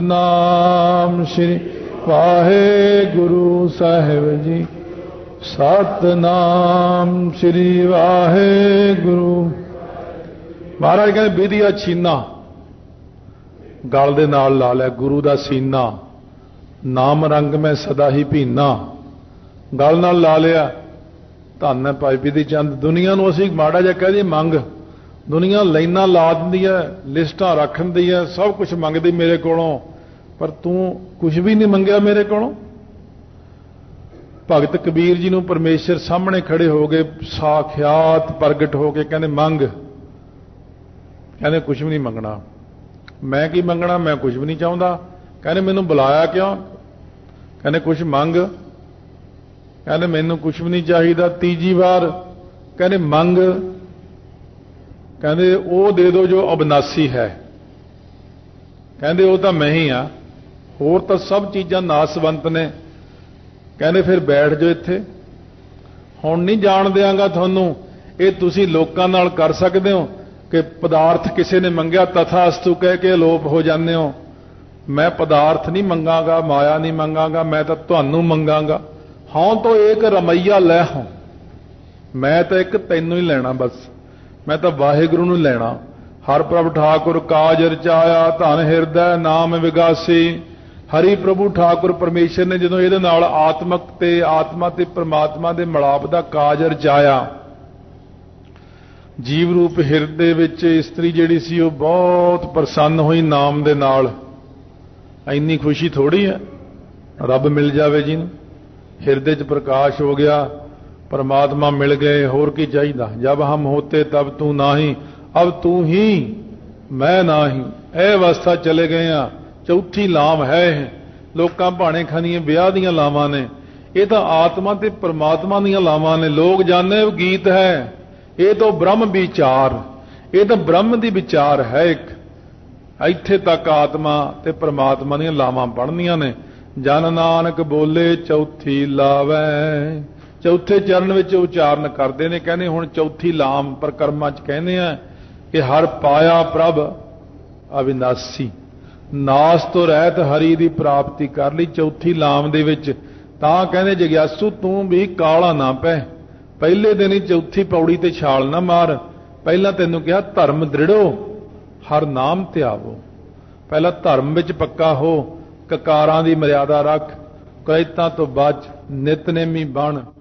ਸਤਨਾਮ ਸ਼੍ਰੀ ਵਾਹਿਗੁਰੂ ਸਾਹਿਬ ਜੀ, ਸਤਨਾਮ ਸ਼੍ਰੀ ਵਾਹਿਗੁਰੂ। ਮਹਾਰਾਜ ਕਹਿੰਦੇ ਵਿਧੀਆ ਛੀਨਾ ਗਲ ਦੇ ਨਾਲ ਲਾ ਲਿਆ, ਗੁਰੂ ਦਾ ਸੀਨਾ, ਨਾਮ ਰੰਗ ਮੈਂ ਸਦਾ ਹੀ ਭੀਨਾ, ਗਲ ਨਾਲ ਲਾ ਲਿਆ। ਧੰਨ ਹੈ ਭਾਈ ਬਿਧੀ ਚੰਦ। ਦੁਨੀਆ ਨੂੰ ਅਸੀਂ ਮਾੜਾ ਜਿਹਾ ਕਹਿ ਦਈਏ ਮੰਗ, ਦੁਨੀਆ ਲਾਈਨਾਂ ਲਾ ਦਿੰਦੀ ਹੈ, ਲਿਸਟਾਂ ਰੱਖ ਦਿੰਦੀ ਹੈ, ਸਭ ਕੁਝ ਮੰਗਦੀ ਮੇਰੇ ਕੋਲੋਂ, ਪਰ ਤੂੰ ਕੁਝ ਵੀ ਨਹੀਂ ਮੰਗਿਆ ਮੇਰੇ ਕੋਲੋਂ। ਭਗਤ ਕਬੀਰ ਜੀ ਨੂੰ ਪਰਮੇਸ਼ਰ ਸਾਹਮਣੇ ਖੜੇ ਹੋ ਗਏ, ਸਾਖਿਆਤ ਪ੍ਰਗਟ ਹੋ ਕੇ ਕਹਿੰਦੇ ਮੰਗ, ਕਹਿੰਦੇ ਕੁਝ ਵੀ ਨਹੀਂ ਮੰਗਣਾ। ਮੈਂ ਕੀ ਮੰਗਣਾ, ਮੈਂ ਕੁਝ ਵੀ ਨਹੀਂ ਚਾਹੁੰਦਾ। ਕਹਿੰਦੇ ਮੈਨੂੰ ਬੁਲਾਇਆ ਕਿਉਂ, ਕਹਿੰਦੇ ਕੁਝ ਮੰਗ, ਕਹਿੰਦੇ ਮੈਨੂੰ ਕੁਝ ਵੀ ਨਹੀਂ ਚਾਹੀਦਾ। ਤੀਜੀ ਵਾਰ ਕਹਿੰਦੇ ਮੰਗ, ਕਹਿੰਦੇ ਉਹ ਦੇ ਦਿਓ ਜੋ ਅਬਨਾਸੀ ਹੈ, ਕਹਿੰਦੇ ਉਹ ਤਾਂ ਮੈਂ ਹੀ ਆ, ਹੋਰ ਤਾਂ ਸਭ ਚੀਜ਼ਾਂ ਨਾਸਵੰਤ ਨੇ। ਕਹਿੰਦੇ ਫਿਰ ਬੈਠ ਜਾਓ ਇੱਥੇ, ਹੁਣ ਨਹੀਂ ਜਾਣ ਦਿਆਂਗਾ ਤੁਹਾਨੂੰ। ਇਹ ਤੁਸੀਂ ਲੋਕਾਂ ਨਾਲ ਕਰ ਸਕਦੇ ਹੋ ਕਿ ਪਦਾਰਥ ਕਿਸੇ ਨੇ ਮੰਗਿਆ ਤਥਾਸਤੂ ਕਹਿ ਕੇ ਅਲੋਪ ਹੋ ਜਾਂਦੇ ਹੋ। ਮੈਂ ਪਦਾਰਥ ਨਹੀਂ ਮੰਗਾਂਗਾ, ਮਾਇਆ ਨਹੀਂ ਮੰਗਾਂਗਾ, ਮੈਂ ਤਾਂ ਤੁਹਾਨੂੰ ਮੰਗਾਂਗਾ। ਹਉ ਤੋਂ ਏਕ ਰਮਈਆ ਲੈ ਹਉ, ਮੈਂ ਤਾਂ ਇੱਕ ਤੈਨੂੰ ਹੀ ਲੈਣਾ, ਬਸ ਮੈਂ ਤਾਂ ਵਾਹਿਗੁਰੂ ਨੂੰ ਲੈਣਾ। ਹਰ ਪ੍ਰਭ ਠਾਕੁਰ ਕਾਜ ਰਚਾਇਆ, ਧਨ ਹਿਰਦੈ ਨਾਮ ਵਿਗਾਸੀ। ਹਰੀ ਪ੍ਰਭੂ ਠਾਕੁਰ ਪਰਮੇਸ਼ਰ ਨੇ ਜਦੋਂ ਇਹਦੇ ਨਾਲ ਆਤਮਕ ਤੇ ਆਤਮਾ ਤੇ ਪ੍ਰਮਾਤਮਾ ਦੇ ਮਿਲਾਪ ਦਾ ਕਾਜ ਰਚਾਇਆ, ਜੀਵ ਰੂਪ ਹਿਰਦੇ ਵਿੱਚ ਇਸਤਰੀ ਜਿਹੜੀ ਸੀ ਉਹ ਬਹੁਤ ਪ੍ਰਸੰਨ ਹੋਈ ਨਾਮ ਦੇ ਨਾਲ। ਇੰਨੀ ਖੁਸ਼ੀ ਥੋੜੀ ਹੈ, ਰੱਬ ਮਿਲ ਜਾਵੇ ਜੀ ਨੂੰ, ਹਿਰਦੇ 'ਚ ਪ੍ਰਕਾਸ਼ ਹੋ ਗਿਆ, परमात्मा मिल गए, होर की चाहिए। जब हम होते तब तू नाही, अब तू ही मैं नाही, ਇਹ ਅਵਸਥਾ ਚਲੇ ਗਏ ਆ। ਚੌਥੀ ਲਾਮ ਹੈ ਇਹ। ਲੋਕਾਂ ਭਾਣੇ ਖਾਨੀਆਂ ਵਿਆਹ ਦੀਆਂ ਲਾਵਾਂ ਨੇ, ਇਹ ਤਾਂ ਆਤਮਾ ਤੇ ਪਰਮਾਤਮਾ ਦੀਆਂ ਲਾਵਾਂ ਨੇ। ਲੋਕ ਜਾਣੇ ਉਹ ਗੀਤ ਹੈ, ਇਹ ਤਾਂ ਬ੍ਰਹਮ ਵਿਚਾਰ, ਇਹ ਤਾਂ ਬ੍ਰਹਮ ਦੀ ਵਿਚਾਰ ਹੈ ਇੱਕ। ਇੱਥੇ ਤੱਕ ਆਤਮਾ ਤੇ ਪਰਮਾਤਮਾ ਦੀਆਂ ਲਾਵਾਂ ਪੜ੍ਹਨੀਆਂ ਨੇ। ਜਨ ਨਾਨਕ ਬੋਲੇ ਚੌਥੀ ਲਾਵੈ, ਚੌਥੇ ਚਰਨ ਵਿੱਚ ਉਚਾਰਨ ਕਰਦੇ ਨੇ। ਕਹਿੰਦੇ ਹੁਣ ਚੌਥੀ ਲਾਮ ਪ੍ਰਕਰਮਾਂ 'ਚ ਕਹਿੰਦੇ ਆ ਕਿ ਹਰ ਪਾਇਆ ਪ੍ਰਭ ਅਵਿਨਾਸੀ, ਨਾਸ ਤੋਂ ਰਹਿਤ ਹਰੀ ਦੀ ਪ੍ਰਾਪਤੀ ਕਰ ਲਈ ਚੌਥੀ ਲਾਮ ਦੇ ਵਿੱਚ। ਤਾਂ ਕਹਿੰਦੇ ਜਗਿਆਸੂ ਤੂੰ ਵੀ ਕਾਲਾ ਨਾ ਪੈ, ਪਹਿਲੇ ਦਿਨ ਹੀ ਚੌਥੀ ਪੌੜੀ ਤੇ ਛਾਲ ਨਾ ਮਾਰ। ਪਹਿਲਾਂ ਤੈਨੂੰ ਕਿਹਾ ਧਰਮ ਦ੍ਰਿੜੋ ਹਰ ਨਾਮ ਧਿਆਵੋ, ਪਹਿਲਾਂ ਧਰਮ ਵਿੱਚ ਪੱਕਾ ਹੋ, ਕਕਾਰਾਂ ਦੀ ਮਰਿਆਦਾ ਰੱਖ, ਕਰੈਤਾਂ ਤੋਂ ਬਚ, ਨਿਤਨੇਮੀ ਬਣ।